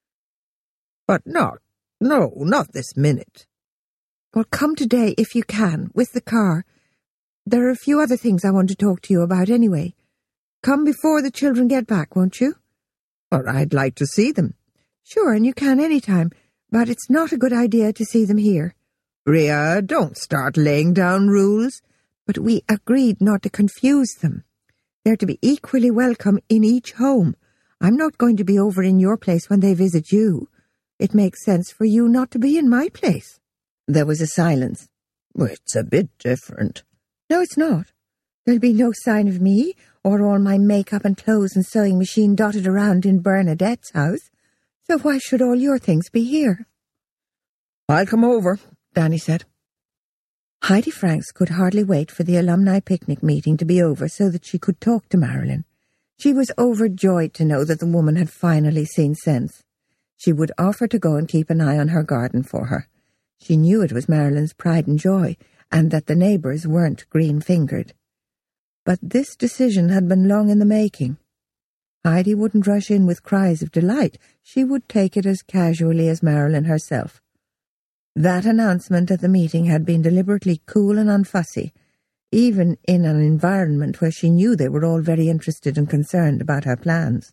But not this minute. Well, come today if you can, with the car. There are a few other things I want to talk to you about anyway. come before the children get back, won't you? Or I'd like to see them. Sure, and you can any time, but it's not a good idea to see them here. Ria, don't start laying down rules. But we agreed not to confuse them. They're to be equally welcome in each home. I'm not going to be over in your place when they visit you. It makes sense for you not to be in my place. There was a silence. It's a bit different. No, it's not. There'll be no sign of me, or all my makeup and clothes and sewing machine dotted around in Bernadette's house. So why should all your things be here? I'll come over, Danny said. Heidi Franks could hardly wait for the alumni picnic meeting to be over so that she could talk to Marilyn. She was overjoyed to know that the woman had finally seen sense. She would offer to go and keep an eye on her garden for her. She knew it was Marilyn's pride and joy, and that the neighbours weren't green-fingered. But this decision had been long in the making. Heidi wouldn't rush in with cries of delight. She would take it as casually as Marilyn herself. That announcement at the meeting had been deliberately cool and unfussy, even in an environment where she knew they were all very interested and concerned about her plans.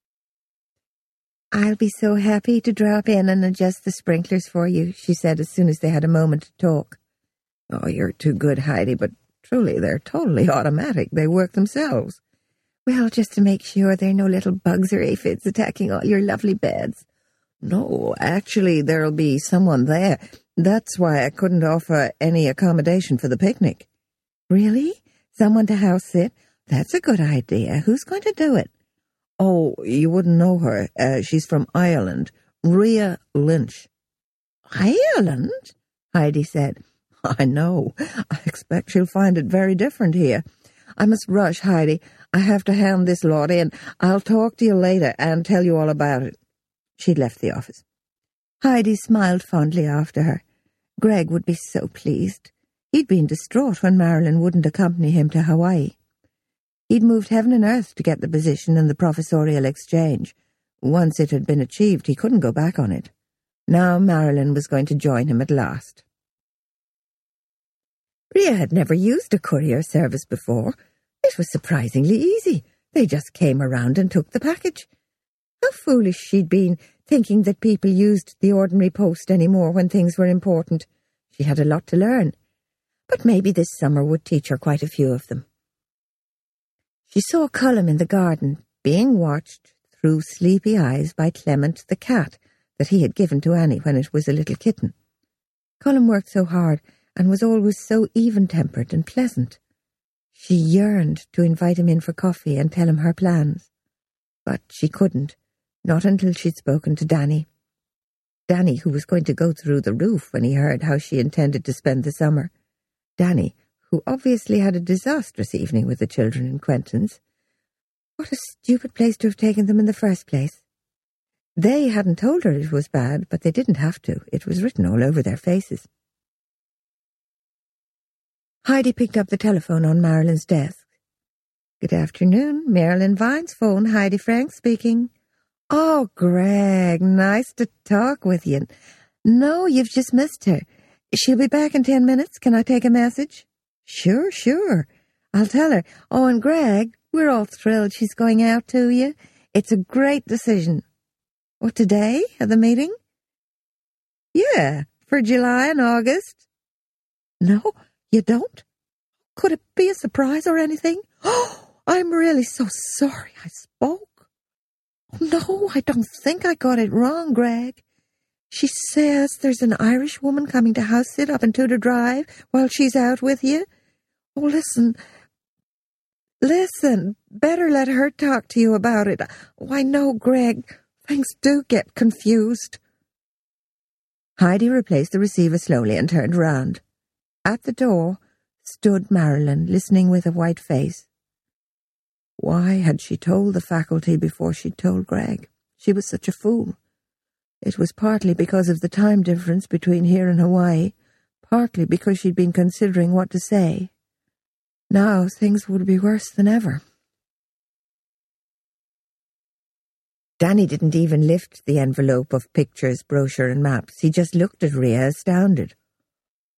"I'll be so happy to drop in and adjust the sprinklers for you," she said as soon as they had a moment to talk. "Oh, you're too good, Heidi, but truly they're totally automatic. They work themselves." "Well, just to make sure there are no little bugs or aphids attacking all your lovely beds." "No, actually there'll be someone there. That's why I couldn't offer any accommodation for the picnic." "Really? Someone to house sit? That's a good idea. Who's going to do it?" "Oh, you wouldn't know her. She's from Ireland. Ria Lynch." "Ireland?" Heidi said. "I know. I expect she'll find it very different here. I must rush, Heidi. I have to hand this lot in. I'll talk to you later and tell you all about it." She'd left the office. Heidi smiled fondly after her. Greg would be so pleased. He'd been distraught when Marilyn wouldn't accompany him to Hawaii. He'd moved heaven and earth to get the position in the professorial exchange. Once it had been achieved, he couldn't go back on it. Now Marilyn was going to join him at last. Ria had never used a courier service before. It was surprisingly easy. They just came around and took the package. How foolish she'd been, thinking that people used the ordinary post anymore when things were important. She had a lot to learn. But maybe this summer would teach her quite a few of them. She saw Cullum in the garden, being watched through sleepy eyes by Clement the cat that he had given to Annie when it was a little kitten. Cullum worked so hard and was always so even-tempered and pleasant. She yearned to invite him in for coffee and tell him her plans. But she couldn't, not until she'd spoken to Danny. Danny, who was going to go through the roof when he heard how she intended to spend the summer. Danny, who obviously had a disastrous evening with the children in Quentin's. What a stupid place to have taken them in the first place. They hadn't told her it was bad, but they didn't have to. It was written all over their faces. Heidi picked up the telephone on Marilyn's desk. "Good afternoon, Marilyn Vine's phone. Heidi Franks speaking." "Oh, Greg, nice to talk with you. No, you've just missed her. She'll be back in 10 minutes. Can I take a message?" Sure. I'll tell her. Oh, and Greg, we're all thrilled she's going out to you. It's a great decision." "What, today, at the meeting?" "Yeah, for July and August." "No, you don't? Could it be a surprise or anything? Oh, I'm really so sorry I spoke. No, I don't think I got it wrong, Greg. She says there's an Irish woman coming to house sit up in Tudor Drive while she's out with you. Oh, listen, better let her talk to you about it. Why, no, Greg, things do get confused." Heidi replaced the receiver slowly and turned round. At the door stood Marilyn, listening with a white face. Why had she told the faculty before she'd told Greg? She was such a fool. It was partly because of the time difference between here and Hawaii, partly because she'd been considering what to say. Now things would be worse than ever. Danny didn't even lift the envelope of pictures, brochure and maps. He just looked at Ria, astounded.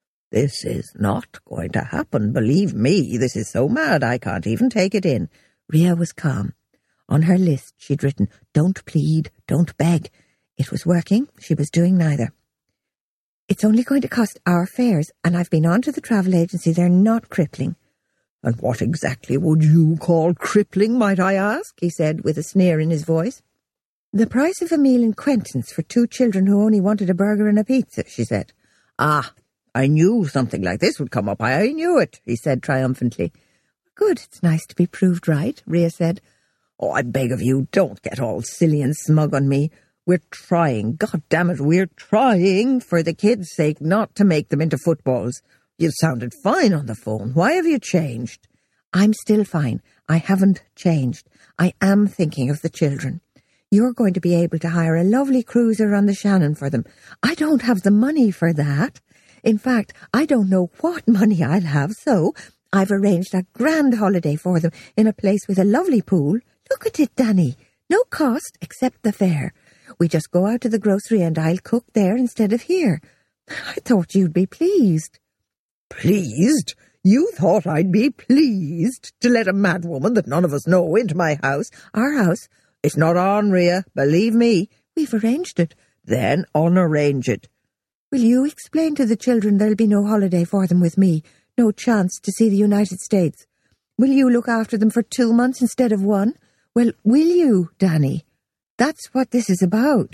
"This is not going to happen, believe me. This is so mad I can't even take it in. Ria was calm. On her list she'd written, "Don't plead, don't beg." It was working. She was doing neither. "It's only going to cost our fares, and I've been on to the travel agency. They're not crippling." "And what exactly would you call crippling, might I ask?" he said, with a sneer in his voice. "The price of a meal in Quentin's for 2 children who only wanted a burger and a pizza," she said. "Ah, I knew something like this would come up. I knew it," he said triumphantly. "Good, it's nice to be proved right," Ria said. "Oh, I beg of you, don't get all silly and smug on me. We're trying, God damn it, we're trying, for the kids' sake, not to make them into footballs. You sounded fine on the phone. Why have you changed?" "I'm still fine. I haven't changed. I am thinking of the children. You're going to be able to hire a lovely cruiser on the Shannon for them. I don't have the money for that. In fact, I don't know what money I'll have, so I've arranged a grand holiday for them in a place with a lovely pool. Look at it, Danny. No cost except the fare. We just go out to the grocery and I'll cook there instead of here. I thought you'd be pleased." "Pleased? You thought I'd be pleased to let a madwoman that none of us know into my house?" "Our house." "It's not on, Ria, believe me." "We've arranged it." "Then unarrange it." "Will you explain to the children there'll be no holiday for them with me? No chance to see the United States? Will you look after them for 2 months instead of 1? Well, will you, Danny? That's what this is about."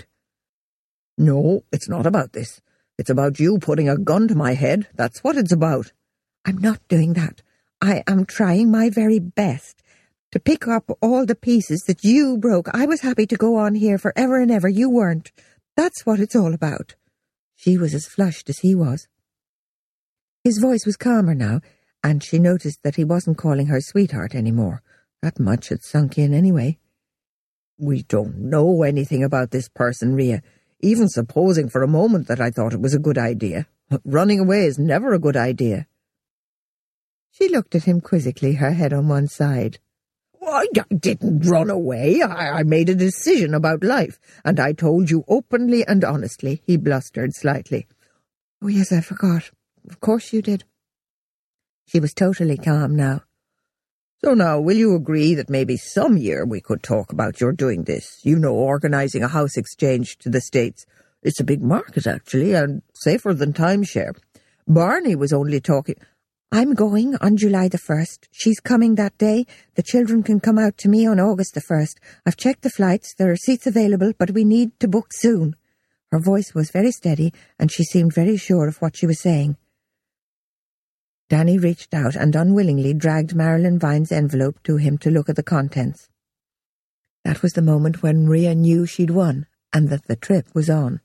"No, it's not about this. It's about you putting a gun to my head. That's what it's about." "I'm not doing that. I am trying my very best to pick up all the pieces that you broke. I was happy to go on here forever and ever. You weren't. That's what it's all about." She was as flushed as he was. His voice was calmer now, and she noticed that he wasn't calling her sweetheart anymore. That much had sunk in anyway. "We don't know anything about this person, Ria. Even supposing for a moment that I thought it was a good idea. Running away is never a good idea." She looked at him quizzically, her head on one side. "I didn't run away. I made a decision about life, and I told you openly and honestly," he blustered slightly. "Oh, yes, I forgot. Of course you did." She was totally calm now. "So now, will you agree that maybe some year we could talk about your doing this? You know, organising a house exchange to the States. It's a big market, actually, and safer than timeshare. Barney was only talking—" "I'm going on July the 1st. She's coming that day. The children can come out to me on August the 1st. I've checked the flights. There are seats available, but we need to book soon." Her voice was very steady, and she seemed very sure of what she was saying. Danny reached out and unwillingly dragged Marilyn Vine's envelope to him to look at the contents. That was the moment when Ria knew she'd won, and that the trip was on.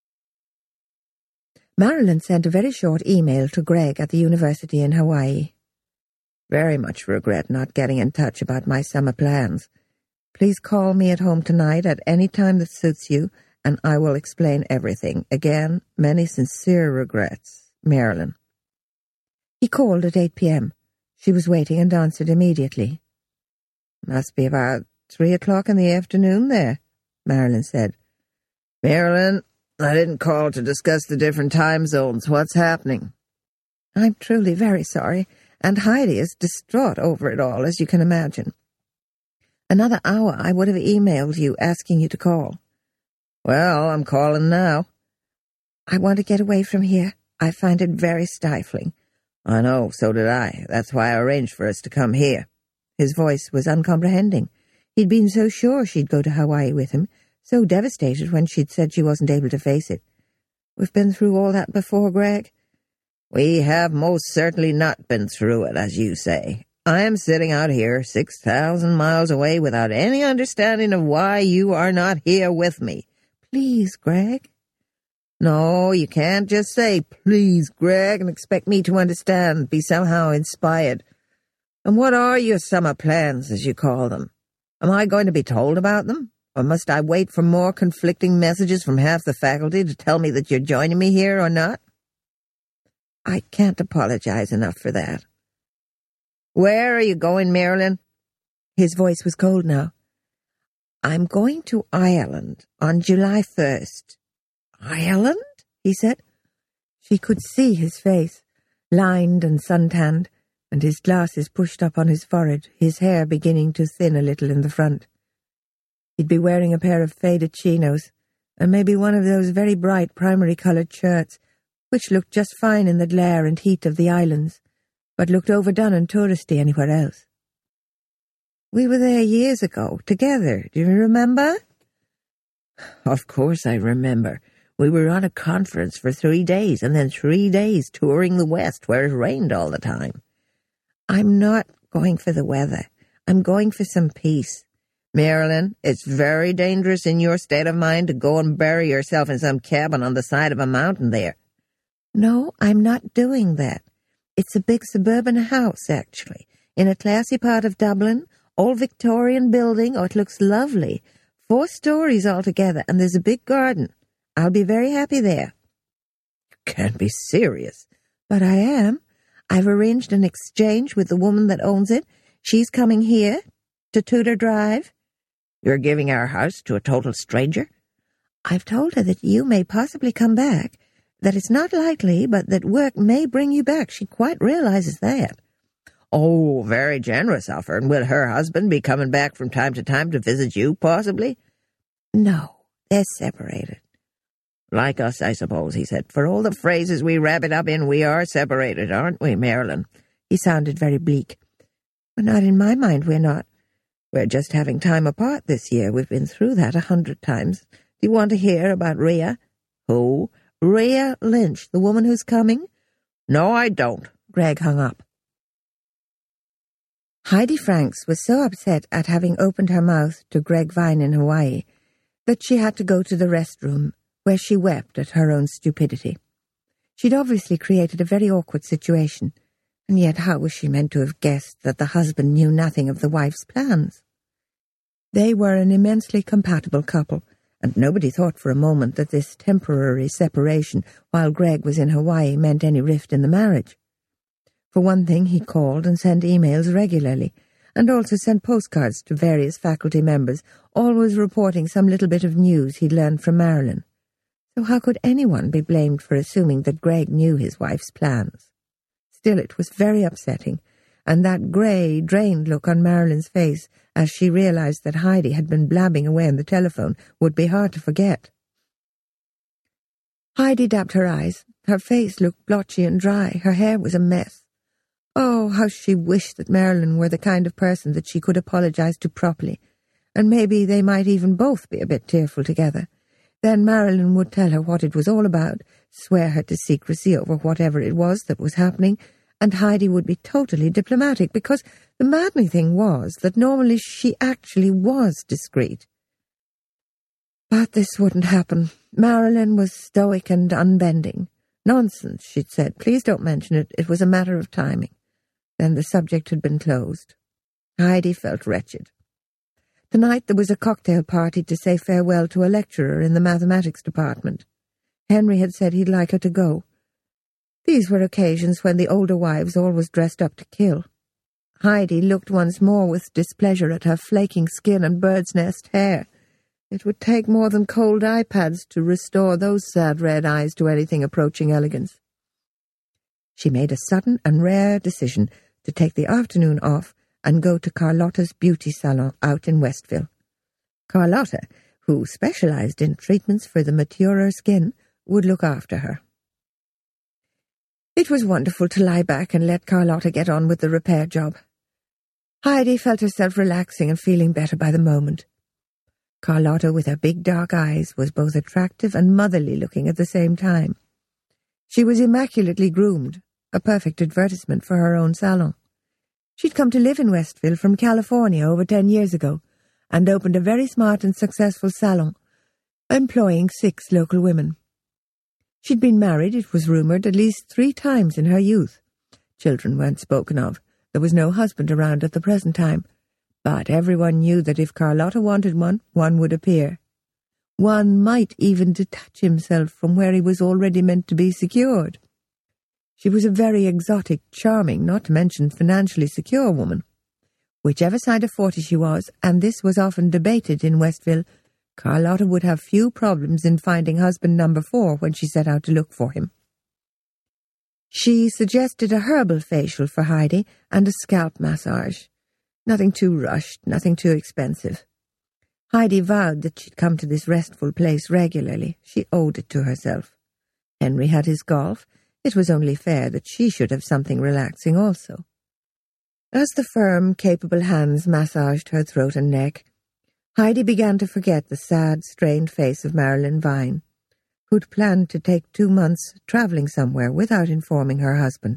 Marilyn sent a very short email to Greg at the university in Hawaii. "Very much regret not getting in touch about my summer plans. Please call me at home tonight at any time that suits you, and I will explain everything. Again, many sincere regrets. Marilyn." He called at 8 p.m. She was waiting and answered immediately. "Must be about 3 o'clock in the afternoon there," Marilyn said. "Marilyn, I didn't call to discuss the different time zones. What's happening?" "I'm truly very sorry, and Heidi is distraught over it all, as you can imagine. Another hour I would have emailed you asking you to call." "Well, I'm calling now." "I want to get away from here. I find it very stifling." "I know, so did I. That's why I arranged for us to come here." His voice was uncomprehending. He'd been so sure she'd go to Hawaii with him, so devastated when she'd said she wasn't able to face it. "We've been through all that before, Greg." "We have most certainly not been through it, as you say. I am sitting out here 6,000 miles away without any understanding of why you are not here with me." "Please, Greg." "No, you can't just say, 'Please, Greg,' and expect me to understand, be somehow inspired. And what are your summer plans, as you call them? Am I going to be told about them? Or must I wait for more conflicting messages from half the faculty to tell me that you're joining me here or not?" "I can't apologize enough for that." "Where are you going, Marilyn?" His voice was cold now. "I'm going to Ireland on July 1st. "Ireland?" he said. She could see his face, lined and suntanned, and his glasses pushed up on his forehead, his hair beginning to thin a little in the front. He'd be wearing a pair of faded chinos, and maybe one of those very bright primary-coloured shirts, which looked just fine in the glare and heat of the islands, but looked overdone and touristy anywhere else. We were there years ago, together, do you remember? Of course I remember. We were on a conference for 3 days, and then 3 days touring the West, where it rained all the time. I'm not going for the weather. I'm going for some peace. Marilyn, it's very dangerous in your state of mind to go and bury yourself in some cabin on the side of a mountain there. No, I'm not doing that. It's a big suburban house, actually, in a classy part of Dublin, old Victorian building. Oh, it looks lovely. 4 stories altogether, and there's a big garden. I'll be very happy there. You can't be serious. But I am. I've arranged an exchange with the woman that owns it. She's coming here to Tudor Drive. You're giving our house to a total stranger? I've told her that you may possibly come back, that it's not likely, but that work may bring you back. She quite realizes that. Oh, very generous of her. And will her husband be coming back from time to time to visit you, possibly? No, they're separated. Like us, I suppose, he said. For all the phrases we wrap it up in, we are separated, aren't we, Marilyn? He sounded very bleak. But not in my mind, we're not. We're just having time apart this year. We've been through that 100 times. Do you want to hear about Rhea? Who? Rhea Lynch, the woman who's coming? No, I don't. Greg hung up. Heidi Franks was so upset at having opened her mouth to Greg Vine in Hawaii that she had to go to the restroom, where she wept at her own stupidity. She'd obviously created a very awkward situation, and yet how was she meant to have guessed that the husband knew nothing of the wife's plans? They were an immensely compatible couple, and nobody thought for a moment that this temporary separation while Greg was in Hawaii meant any rift in the marriage. For one thing, he called and sent emails regularly, and also sent postcards to various faculty members, always reporting some little bit of news he'd learned from Marilyn. So how could anyone be blamed for assuming that Greg knew his wife's plans? Still, it was very upsetting, and that grey, drained look on Marilyn's face as she realized that Heidi had been blabbing away on the telephone would be hard to forget. Heidi dabbed her eyes. Her face looked blotchy and dry. Her hair was a mess. Oh, how she wished that Marilyn were the kind of person that she could apologize to properly, and maybe they might even both be a bit tearful together. Then Marilyn would tell her what it was all about, swear her to secrecy over whatever it was that was happening, and Heidi would be totally diplomatic, because the maddening thing was that normally she actually was discreet. But this wouldn't happen. Marilyn was stoic and unbending. Nonsense, she'd said. Please don't mention it. It was a matter of timing. Then the subject had been closed. Heidi felt wretched. Tonight there was a cocktail party to say farewell to a lecturer in the mathematics department. Henry had said he'd like her to go. These were occasions when the older wives always dressed up to kill. Heidi looked once more with displeasure at her flaking skin and bird's nest hair. It would take more than cold iPads to restore those sad red eyes to anything approaching elegance. She made a sudden and rare decision to take the afternoon off and go to Carlotta's beauty salon out in Westville. Carlotta, who specialized in treatments for the maturer skin, would look after her. It was wonderful to lie back and let Carlotta get on with the repair job. Heidi felt herself relaxing and feeling better by the moment. Carlotta, with her big dark eyes, was both attractive and motherly looking at the same time. She was immaculately groomed, a perfect advertisement for her own salon. She'd come to live in Westville from California over 10 years ago and opened a very smart and successful salon, employing 6 local women. She'd been married, it was rumoured, at least 3 times in her youth. Children weren't spoken of. There was no husband around at the present time. But everyone knew that if Carlotta wanted one, one would appear. One might even detach himself from where he was already meant to be secured. She was a very exotic, charming, not to mention financially secure woman. Whichever side of 40 she was, and this was often debated in Westville, Carlotta would have few problems in finding husband number 4 when she set out to look for him. She suggested a herbal facial for Heidi and a scalp massage. Nothing too rushed, nothing too expensive. Heidi vowed that she'd come to this restful place regularly. She owed it to herself. Henry had his golf. It was only fair that she should have something relaxing also. As the firm, capable hands massaged her throat and neck, Heidi began to forget the sad, strained face of Marilyn Vine, who'd planned to take 2 months travelling somewhere without informing her husband.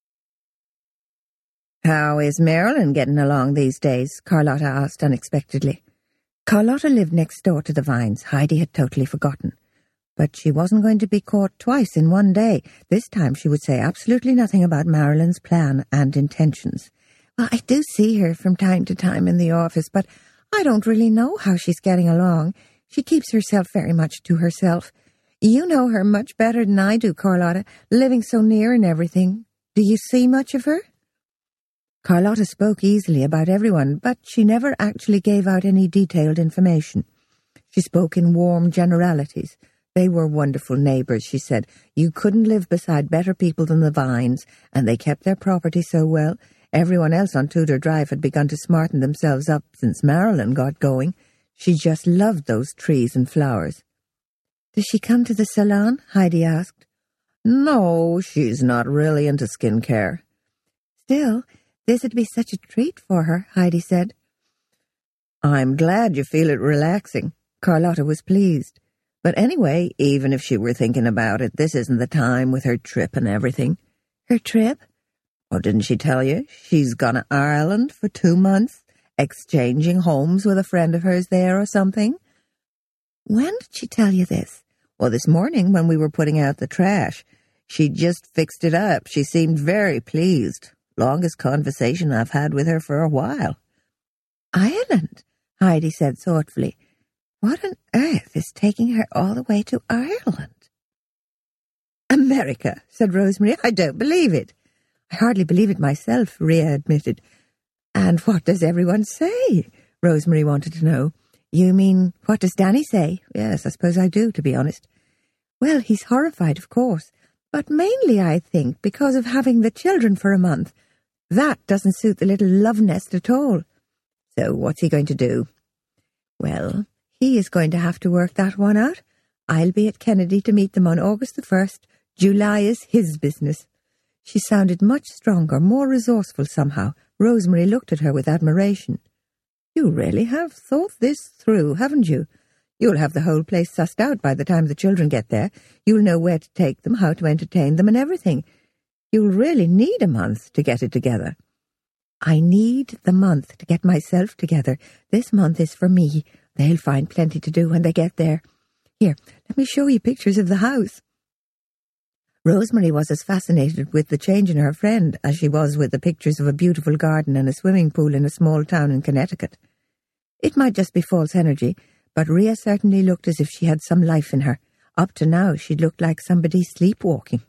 "How is Marilyn getting along these days?" Carlotta asked unexpectedly. Carlotta lived next door to the Vines. Heidi had totally forgotten. But she wasn't going to be caught twice in one day. This time she would say absolutely nothing about Marilyn's plan and intentions. "Well, I do see her from time to time in the office, but I don't really know how she's getting along. She keeps herself very much to herself. You know her much better than I do, Carlotta, living so near and everything. Do you see much of her?" Carlotta spoke easily about everyone, but she never actually gave out any detailed information. She spoke in warm generalities. They were wonderful neighbours, she said. You couldn't live beside better people than the Vines, and they kept their property so well. Everyone else on Tudor Drive had begun to smarten themselves up since Marilyn got going. She just loved those trees and flowers. "Does she come to the salon?" Heidi asked. "No, she's not really into skincare." "Still, this'd be such a treat for her," Heidi said. "I'm glad you feel it relaxing." Carlotta was pleased. But anyway, even if she were thinking about it, this isn't the time with her trip and everything. "Her trip?" "Oh, didn't she tell you? She's gone to Ireland for 2 months, exchanging homes with a friend of hers there or something." "When did she tell you this?" "Well, this morning when we were putting out the trash. She just fixed it up. She seemed very pleased. Longest conversation I've had with her for a while." "Ireland," Heidi said thoughtfully. "What on earth is taking her all the way to Ireland?" "America," said Rosemary. "I don't believe it." "I hardly believe it myself," Rhea admitted. "And what does everyone say?" Rosemary wanted to know. "You mean, what does Danny say?" "Yes, I suppose I do, to be honest." "Well, he's horrified, of course, but mainly, I think, because of having the children for a month. That doesn't suit the little love nest at all." "So what's he going to do?" "Well, he is going to have to work that one out. I'll be at Kennedy to meet them on August the 1st. July is his business." She sounded much stronger, more resourceful somehow. Rosemary looked at her with admiration. "You really have thought this through, haven't you? You'll have the whole place sussed out by the time the children get there. You'll know where to take them, how to entertain them, and everything. You'll really need a month to get it together." "I need the month to get myself together. This month is for me. They'll find plenty to do when they get there. Here, let me show you pictures of the house." Rosemary was as fascinated with the change in her friend as she was with the pictures of a beautiful garden and a swimming pool in a small town in Connecticut. It might just be false energy, but Rhea certainly looked as if she had some life in her. Up to now, she'd looked like somebody sleepwalking.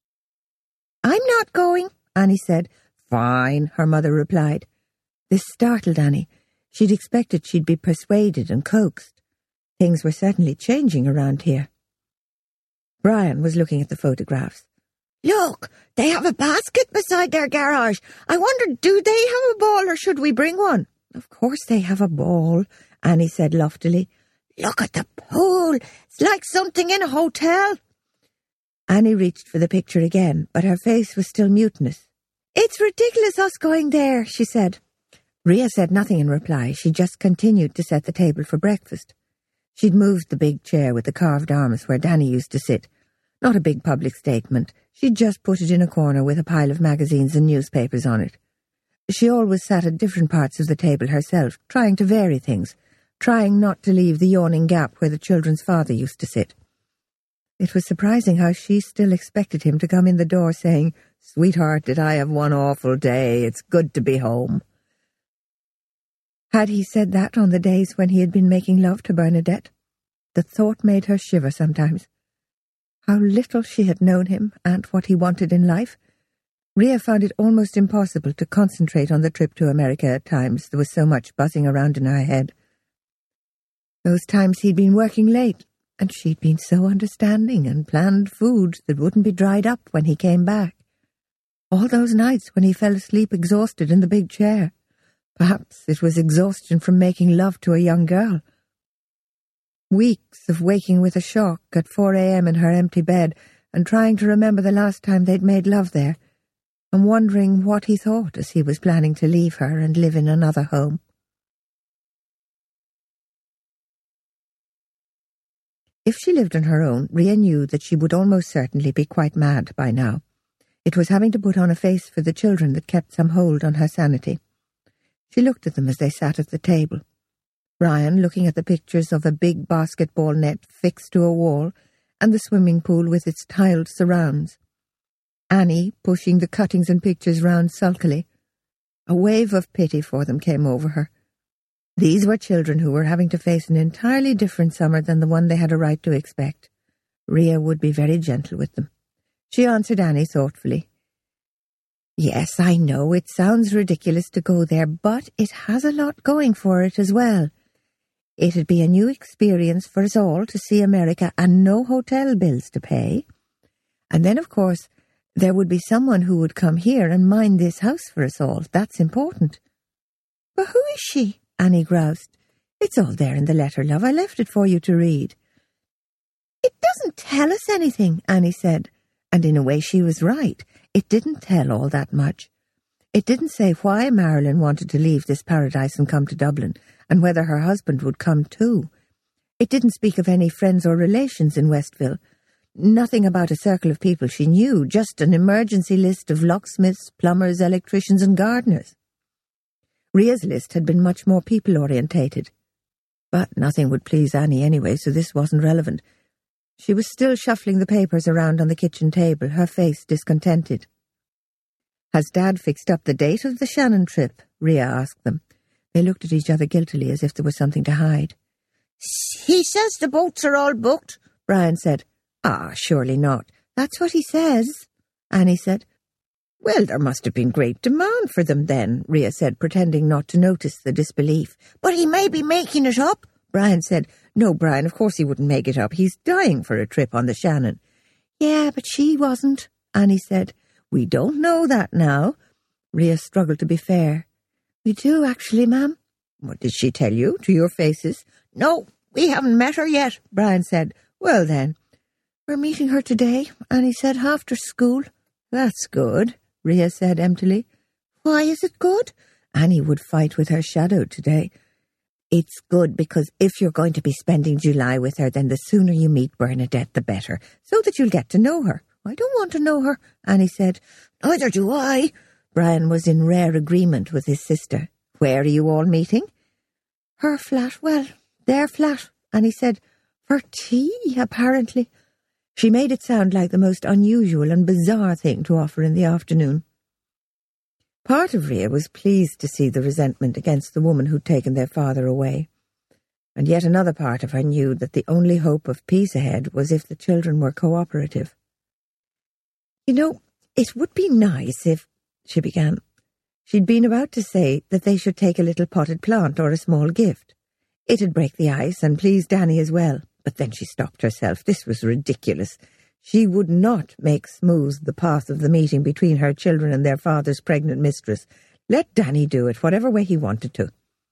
"I'm not going," Annie said. "Fine," her mother replied. This startled Annie. She'd expected she'd be persuaded and coaxed. Things were certainly changing around here. Brian was looking at the photographs. "Look, they have a basket beside their garage. I wonder, do they have a ball or should we bring one?" "Of course they have a ball," Annie said loftily. "Look at the pool. It's like something in a hotel." Annie reached for the picture again, but her face was still mutinous. "It's ridiculous us going there," she said. Rhea said nothing in reply. She just continued to set the table for breakfast. She'd moved the big chair with the carved arms where Danny used to sit. Not a big public statement. She'd just put it in a corner with a pile of magazines and newspapers on it. She always sat at different parts of the table herself, trying to vary things, trying not to leave the yawning gap where the children's father used to sit. It was surprising how she still expected him to come in the door saying, "Sweetheart, did I have one awful day? It's good to be home." Had he said that on the days when he had been making love to Bernadette? The thought made her shiver sometimes. How little she had known him and what he wanted in life. Rhea found it almost impossible to concentrate on the trip to America at times. There was so much buzzing around in her head. Those times he'd been working late, and she'd been so understanding and planned food that wouldn't be dried up when he came back. All those nights when he fell asleep exhausted in the big chair. Perhaps it was exhaustion from making love to a young girl. Weeks of waking with a shock at 4 a.m. in her empty bed and trying to remember the last time they'd made love there, and wondering what he thought as he was planning to leave her and live in another home. If she lived on her own, Ria knew that she would almost certainly be quite mad by now. It was having to put on a face for the children that kept some hold on her sanity. She looked at them as they sat at the table. Brian looking at the pictures of a big basketball net fixed to a wall and the swimming pool with its tiled surrounds. Annie pushing the cuttings and pictures round sulkily. A wave of pity for them came over her. These were children who were having to face an entirely different summer than the one they had a right to expect. Ria would be very gentle with them. She answered Annie thoughtfully. Yes, I know it sounds ridiculous to go there, but it has a lot going for it as well. It'd be a new experience for us all to see America and no hotel bills to pay. And then, of course, there would be someone who would come here and mind this house for us all. That's important. But who is she? Annie groused. It's all there in the letter, love. I left it for you to read. It doesn't tell us anything, Annie said. And in a way she was right. It didn't tell all that much. It didn't say why Marilyn wanted to leave this paradise and come to Dublin, and whether her husband would come too. It didn't speak of any friends or relations in Westville. Nothing about a circle of people she knew, just an emergency list of locksmiths, plumbers, electricians and gardeners. Ria's list had been much more people-orientated. But nothing would please Annie anyway, so this wasn't relevant. She was still shuffling the papers around on the kitchen table, her face discontented. Has Dad fixed up the date of the Shannon trip? Ria asked them. They looked at each other guiltily as if there was something to hide. He says the boats are all booked, Brian said. Ah, surely not. That's what he says, Annie said. Well, there must have been great demand for them then, Ria said, pretending not to notice the disbelief. But he may be making it up, Brian said. No, Brian, of course he wouldn't make it up. He's dying for a trip on the Shannon. Yeah, but she wasn't, Annie said. We don't know that now. Ria struggled to be fair. We do, actually, ma'am. What did she tell you, to your faces? No, we haven't met her yet, Brian said. Well, then. We're meeting her today, Annie said, after school. That's good, Ria said emptily. Why is it good? Annie would fight with her shadow today. It's good because if you're going to be spending July with her, then the sooner you meet Bernadette, the better, so that you'll get to know her. I don't want to know her, Annie said. Neither do I. Brian was in rare agreement with his sister. Where are you all meeting? Her flat. Well, their flat, Annie said. For tea, apparently. She made it sound like the most unusual and bizarre thing to offer in the afternoon. Part of Ria was pleased to see the resentment against the woman who'd taken their father away. And yet another part of her knew that the only hope of peace ahead was if the children were cooperative. You know, it would be nice if, she began. She'd been about to say that they should take a little potted plant or a small gift. It'd break the ice and please Danny as well. But then she stopped herself. This was ridiculous. She would not make smooth the path of the meeting between her children and their father's pregnant mistress. Let Danny do it, whatever way he wanted to.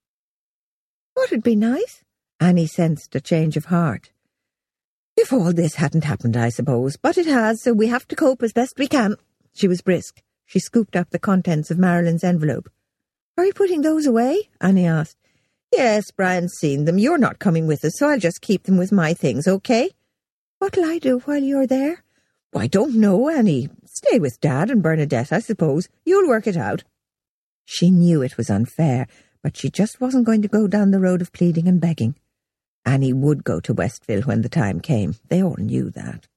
What'd be nice? Annie sensed a change of heart. If all this hadn't happened, I suppose. But it has, so we have to cope as best we can. She was brisk. She scooped up the contents of Marilyn's envelope. Are you putting those away? Annie asked. Yes, Brian's seen them. You're not coming with us, so I'll just keep them with my things, okay? What'll I do while you're there? I don't know, Annie. Stay with Dad and Bernadette, I suppose. You'll work it out. She knew it was unfair, but she just wasn't going to go down the road of pleading and begging. Annie would go to Westville when the time came. They all knew that.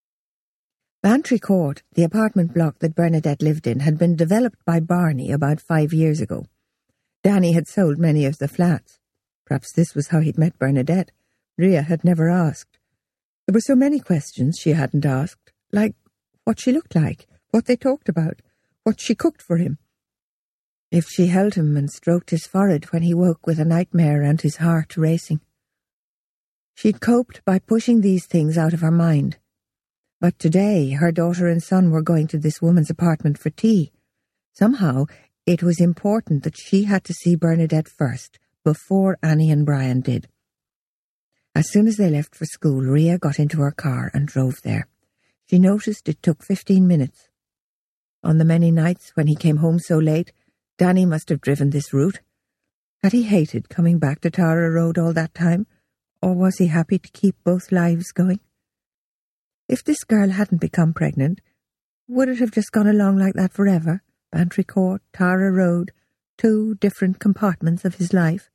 Bantry Court, the apartment block that Bernadette lived in, had been developed by Barney about 5 years ago. Danny had sold many of the flats. Perhaps this was how he'd met Bernadette. Ria had never asked. There were so many questions she hadn't asked, like what she looked like, what they talked about, what she cooked for him. If she held him and stroked his forehead when he woke with a nightmare and his heart racing. She'd coped by pushing these things out of her mind. But today her daughter and son were going to this woman's apartment for tea. Somehow it was important that she had to see Bernadette first, before Annie and Brian did. As soon as they left for school, Ria got into her car and drove there. She noticed it took 15 minutes. On the many nights when he came home so late, Danny must have driven this route. Had he hated coming back to Tara Road all that time, or was he happy to keep both lives going? If this girl hadn't become pregnant, would it have just gone along like that forever? Bantry Court, Tara Road, 2 different compartments of his life.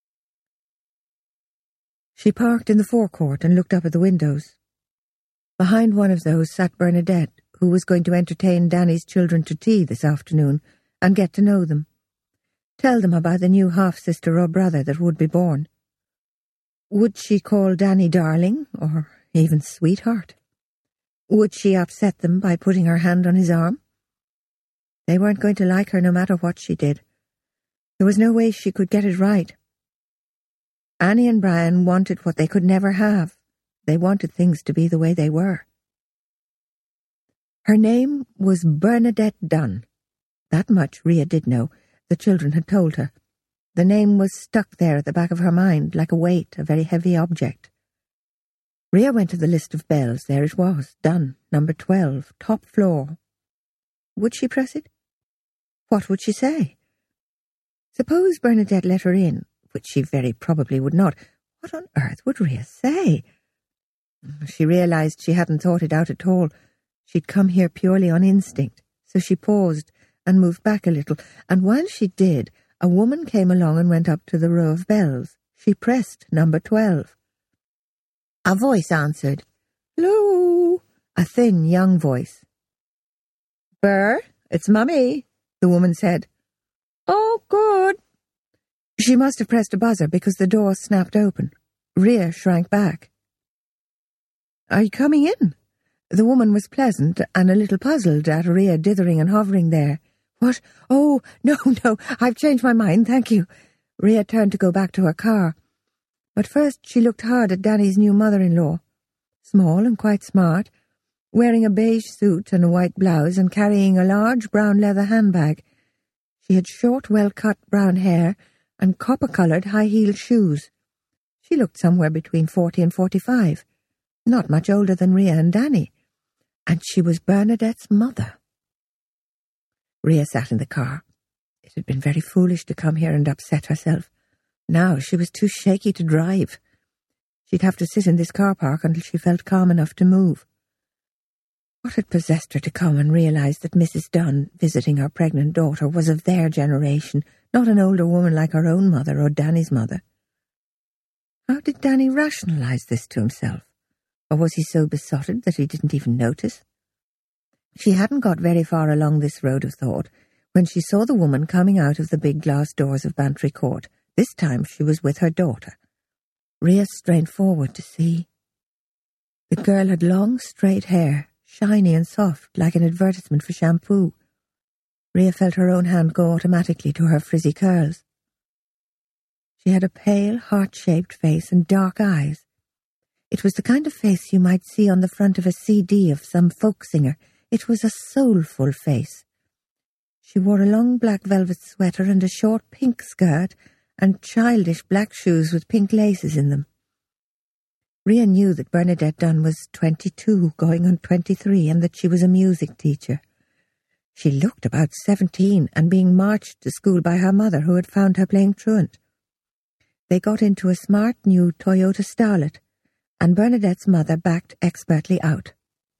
She parked in the forecourt and looked up at the windows. Behind one of those sat Bernadette, who was going to entertain Danny's children to tea this afternoon and get to know them. Tell them about the new half-sister or brother that would be born. Would she call Danny darling, or even sweetheart? Would she upset them by putting her hand on his arm? They weren't going to like her no matter what she did. There was no way she could get it right. Annie and Brian wanted what they could never have. They wanted things to be the way they were. Her name was Bernadette Dunn. That much Ria did know. The children had told her. The name was stuck there at the back of her mind, like a weight, a very heavy object. Ria went to the list of bells. There it was, Dunn, number 12, top floor. Would she press it? What would she say? Suppose Bernadette let her in, which she very probably would not. What on earth would Ria say? She realized she hadn't thought it out at all. She'd come here purely on instinct, so she paused and moved back a little, and while she did, a woman came along and went up to the row of bells. She pressed number 12. A voice answered. "Hello," a thin, young voice. "Burr, it's Mummy," the woman said. "Oh, good." She must have pressed a buzzer because the door snapped open. Ria shrank back. "Are you coming in?" The woman was pleasant and a little puzzled at Ria dithering and hovering there. "What? Oh, no, I've changed my mind, thank you." Ria turned to go back to her car. But first she looked hard at Danny's new mother-in-law. Small and quite smart, wearing a beige suit and a white blouse and carrying a large brown leather handbag. She had short, well-cut brown hair and copper-coloured high-heeled shoes. She looked somewhere between 40 and 45, not much older than Ria and Danny. And she was Bernadette's mother. Ria sat in the car. It had been very foolish to come here and upset herself. Now she was too shaky to drive. She'd have to sit in this car park until she felt calm enough to move. What had possessed her to come and realize that Mrs. Dunn, visiting her pregnant daughter, was of their generation, not an older woman like her own mother or Danny's mother? How did Danny rationalize this to himself? Or was he so besotted that he didn't even notice? She hadn't got very far along this road of thought when she saw the woman coming out of the big glass doors of Bantry Court. This time she was with her daughter. Ria strained forward to see. The girl had long, straight hair, shiny and soft, like an advertisement for shampoo. Ria felt her own hand go automatically to her frizzy curls. She had a pale, heart-shaped face and dark eyes. It was the kind of face you might see on the front of a CD of some folk singer. It was a soulful face. She wore a long black velvet sweater and a short pink skirt and childish black shoes with pink laces in them. Ria knew that Bernadette Dunn was 22, going on 23, and that she was a music teacher. She looked about 17 and being marched to school by her mother, who had found her playing truant. They got into a smart new Toyota Starlet, and Bernadette's mother backed expertly out.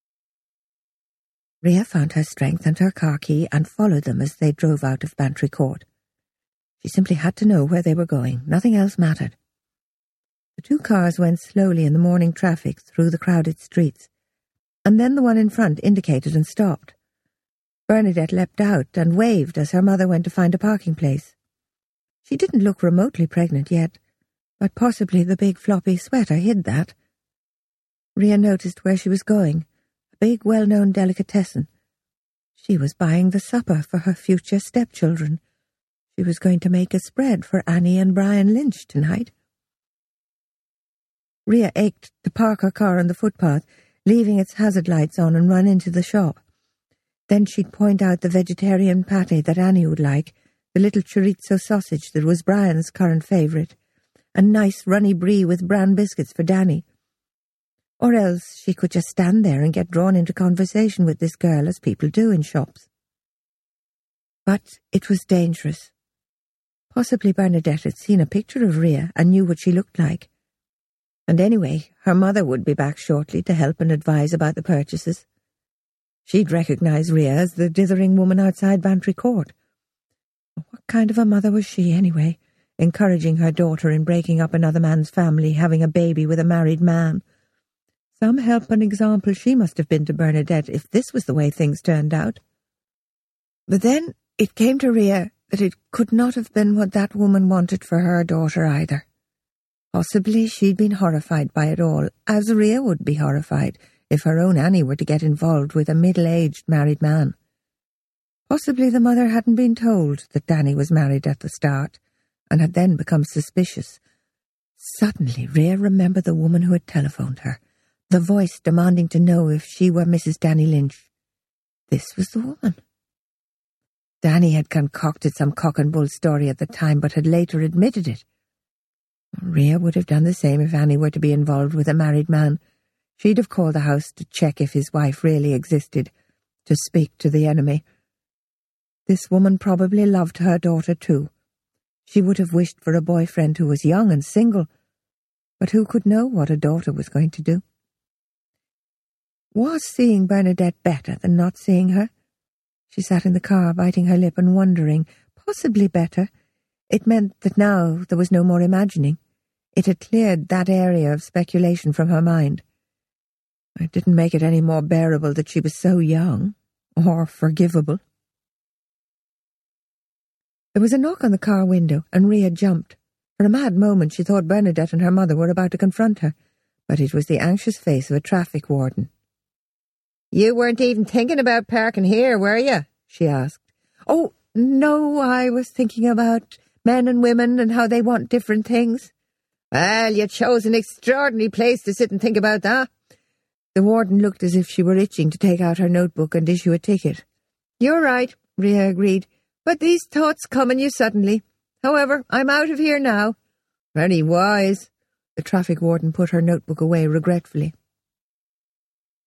Ria found her strength and her car key and followed them as they drove out of Bantry Court. She simply had to know where they were going. Nothing else mattered. The 2 cars went slowly in the morning traffic through the crowded streets, and then the one in front indicated and stopped. Bernadette leapt out and waved as her mother went to find a parking place. She didn't look remotely pregnant yet, but possibly the big floppy sweater hid that. Ria noticed where she was going, a big well-known delicatessen. She was buying the supper for her future stepchildren. She was going to make a spread for Annie and Brian Lynch tonight. Ria ached to park her car on the footpath. leaving its hazard lights on, and run into the shop. Then she'd point out the vegetarian pâté that Annie would like, the little chorizo sausage that was Brian's current favourite, and nice runny brie with bran biscuits for Danny. Or else she could just stand there and get drawn into conversation with this girl, as people do in shops. But it was dangerous. Possibly Bernadette had seen a picture of Rhea and knew what she looked like. And anyway, her mother would be back shortly to help and advise about the purchases. She'd recognise Rhea as the dithering woman outside Bantry Court. What kind of a mother was she, anyway, encouraging her daughter in breaking up another man's family, having a baby with a married man? Some help and example she must have been to Bernadette if this was the way things turned out. But then it came to Rhea that it could not have been what that woman wanted for her daughter either. Possibly she'd been horrified by it all, as Rhea would be horrified if her own Annie were to get involved with a middle-aged married man. Possibly the mother hadn't been told that Danny was married at the start, and had then become suspicious. Suddenly Rhea remembered the woman who had telephoned her, the voice demanding to know if she were Mrs. Danny Lynch. This was the woman. Danny had concocted some cock-and-bull story at the time, but had later admitted it. Rhea would have done the same if Annie were to be involved with a married man. She'd have called the house to check if his wife really existed, to speak to the enemy. This woman probably loved her daughter too. She would have wished for a boyfriend who was young and single, but who could know what a daughter was going to do? Was seeing Bernadette better than not seeing her? She sat in the car, biting her lip and wondering. Possibly better. It meant that now there was no more imagining. It had cleared that area of speculation from her mind. It didn't make it any more bearable that she was so young, or forgivable. There was a knock on the car window, and Rhea jumped. For a mad moment she thought Bernadette and her mother were about to confront her, but it was the anxious face of a traffic warden. "You weren't even thinking about parking here, were you?" she asked. "Oh, no, I was thinking about men and women and how they want different things." "Well, you chose an extraordinary place to sit and think about that." The warden looked as if she were itching to take out her notebook and issue a ticket. "You're right," Rhea agreed, "but these thoughts come on you suddenly. However, I'm out of here now." "Very wise." The traffic warden put her notebook away regretfully.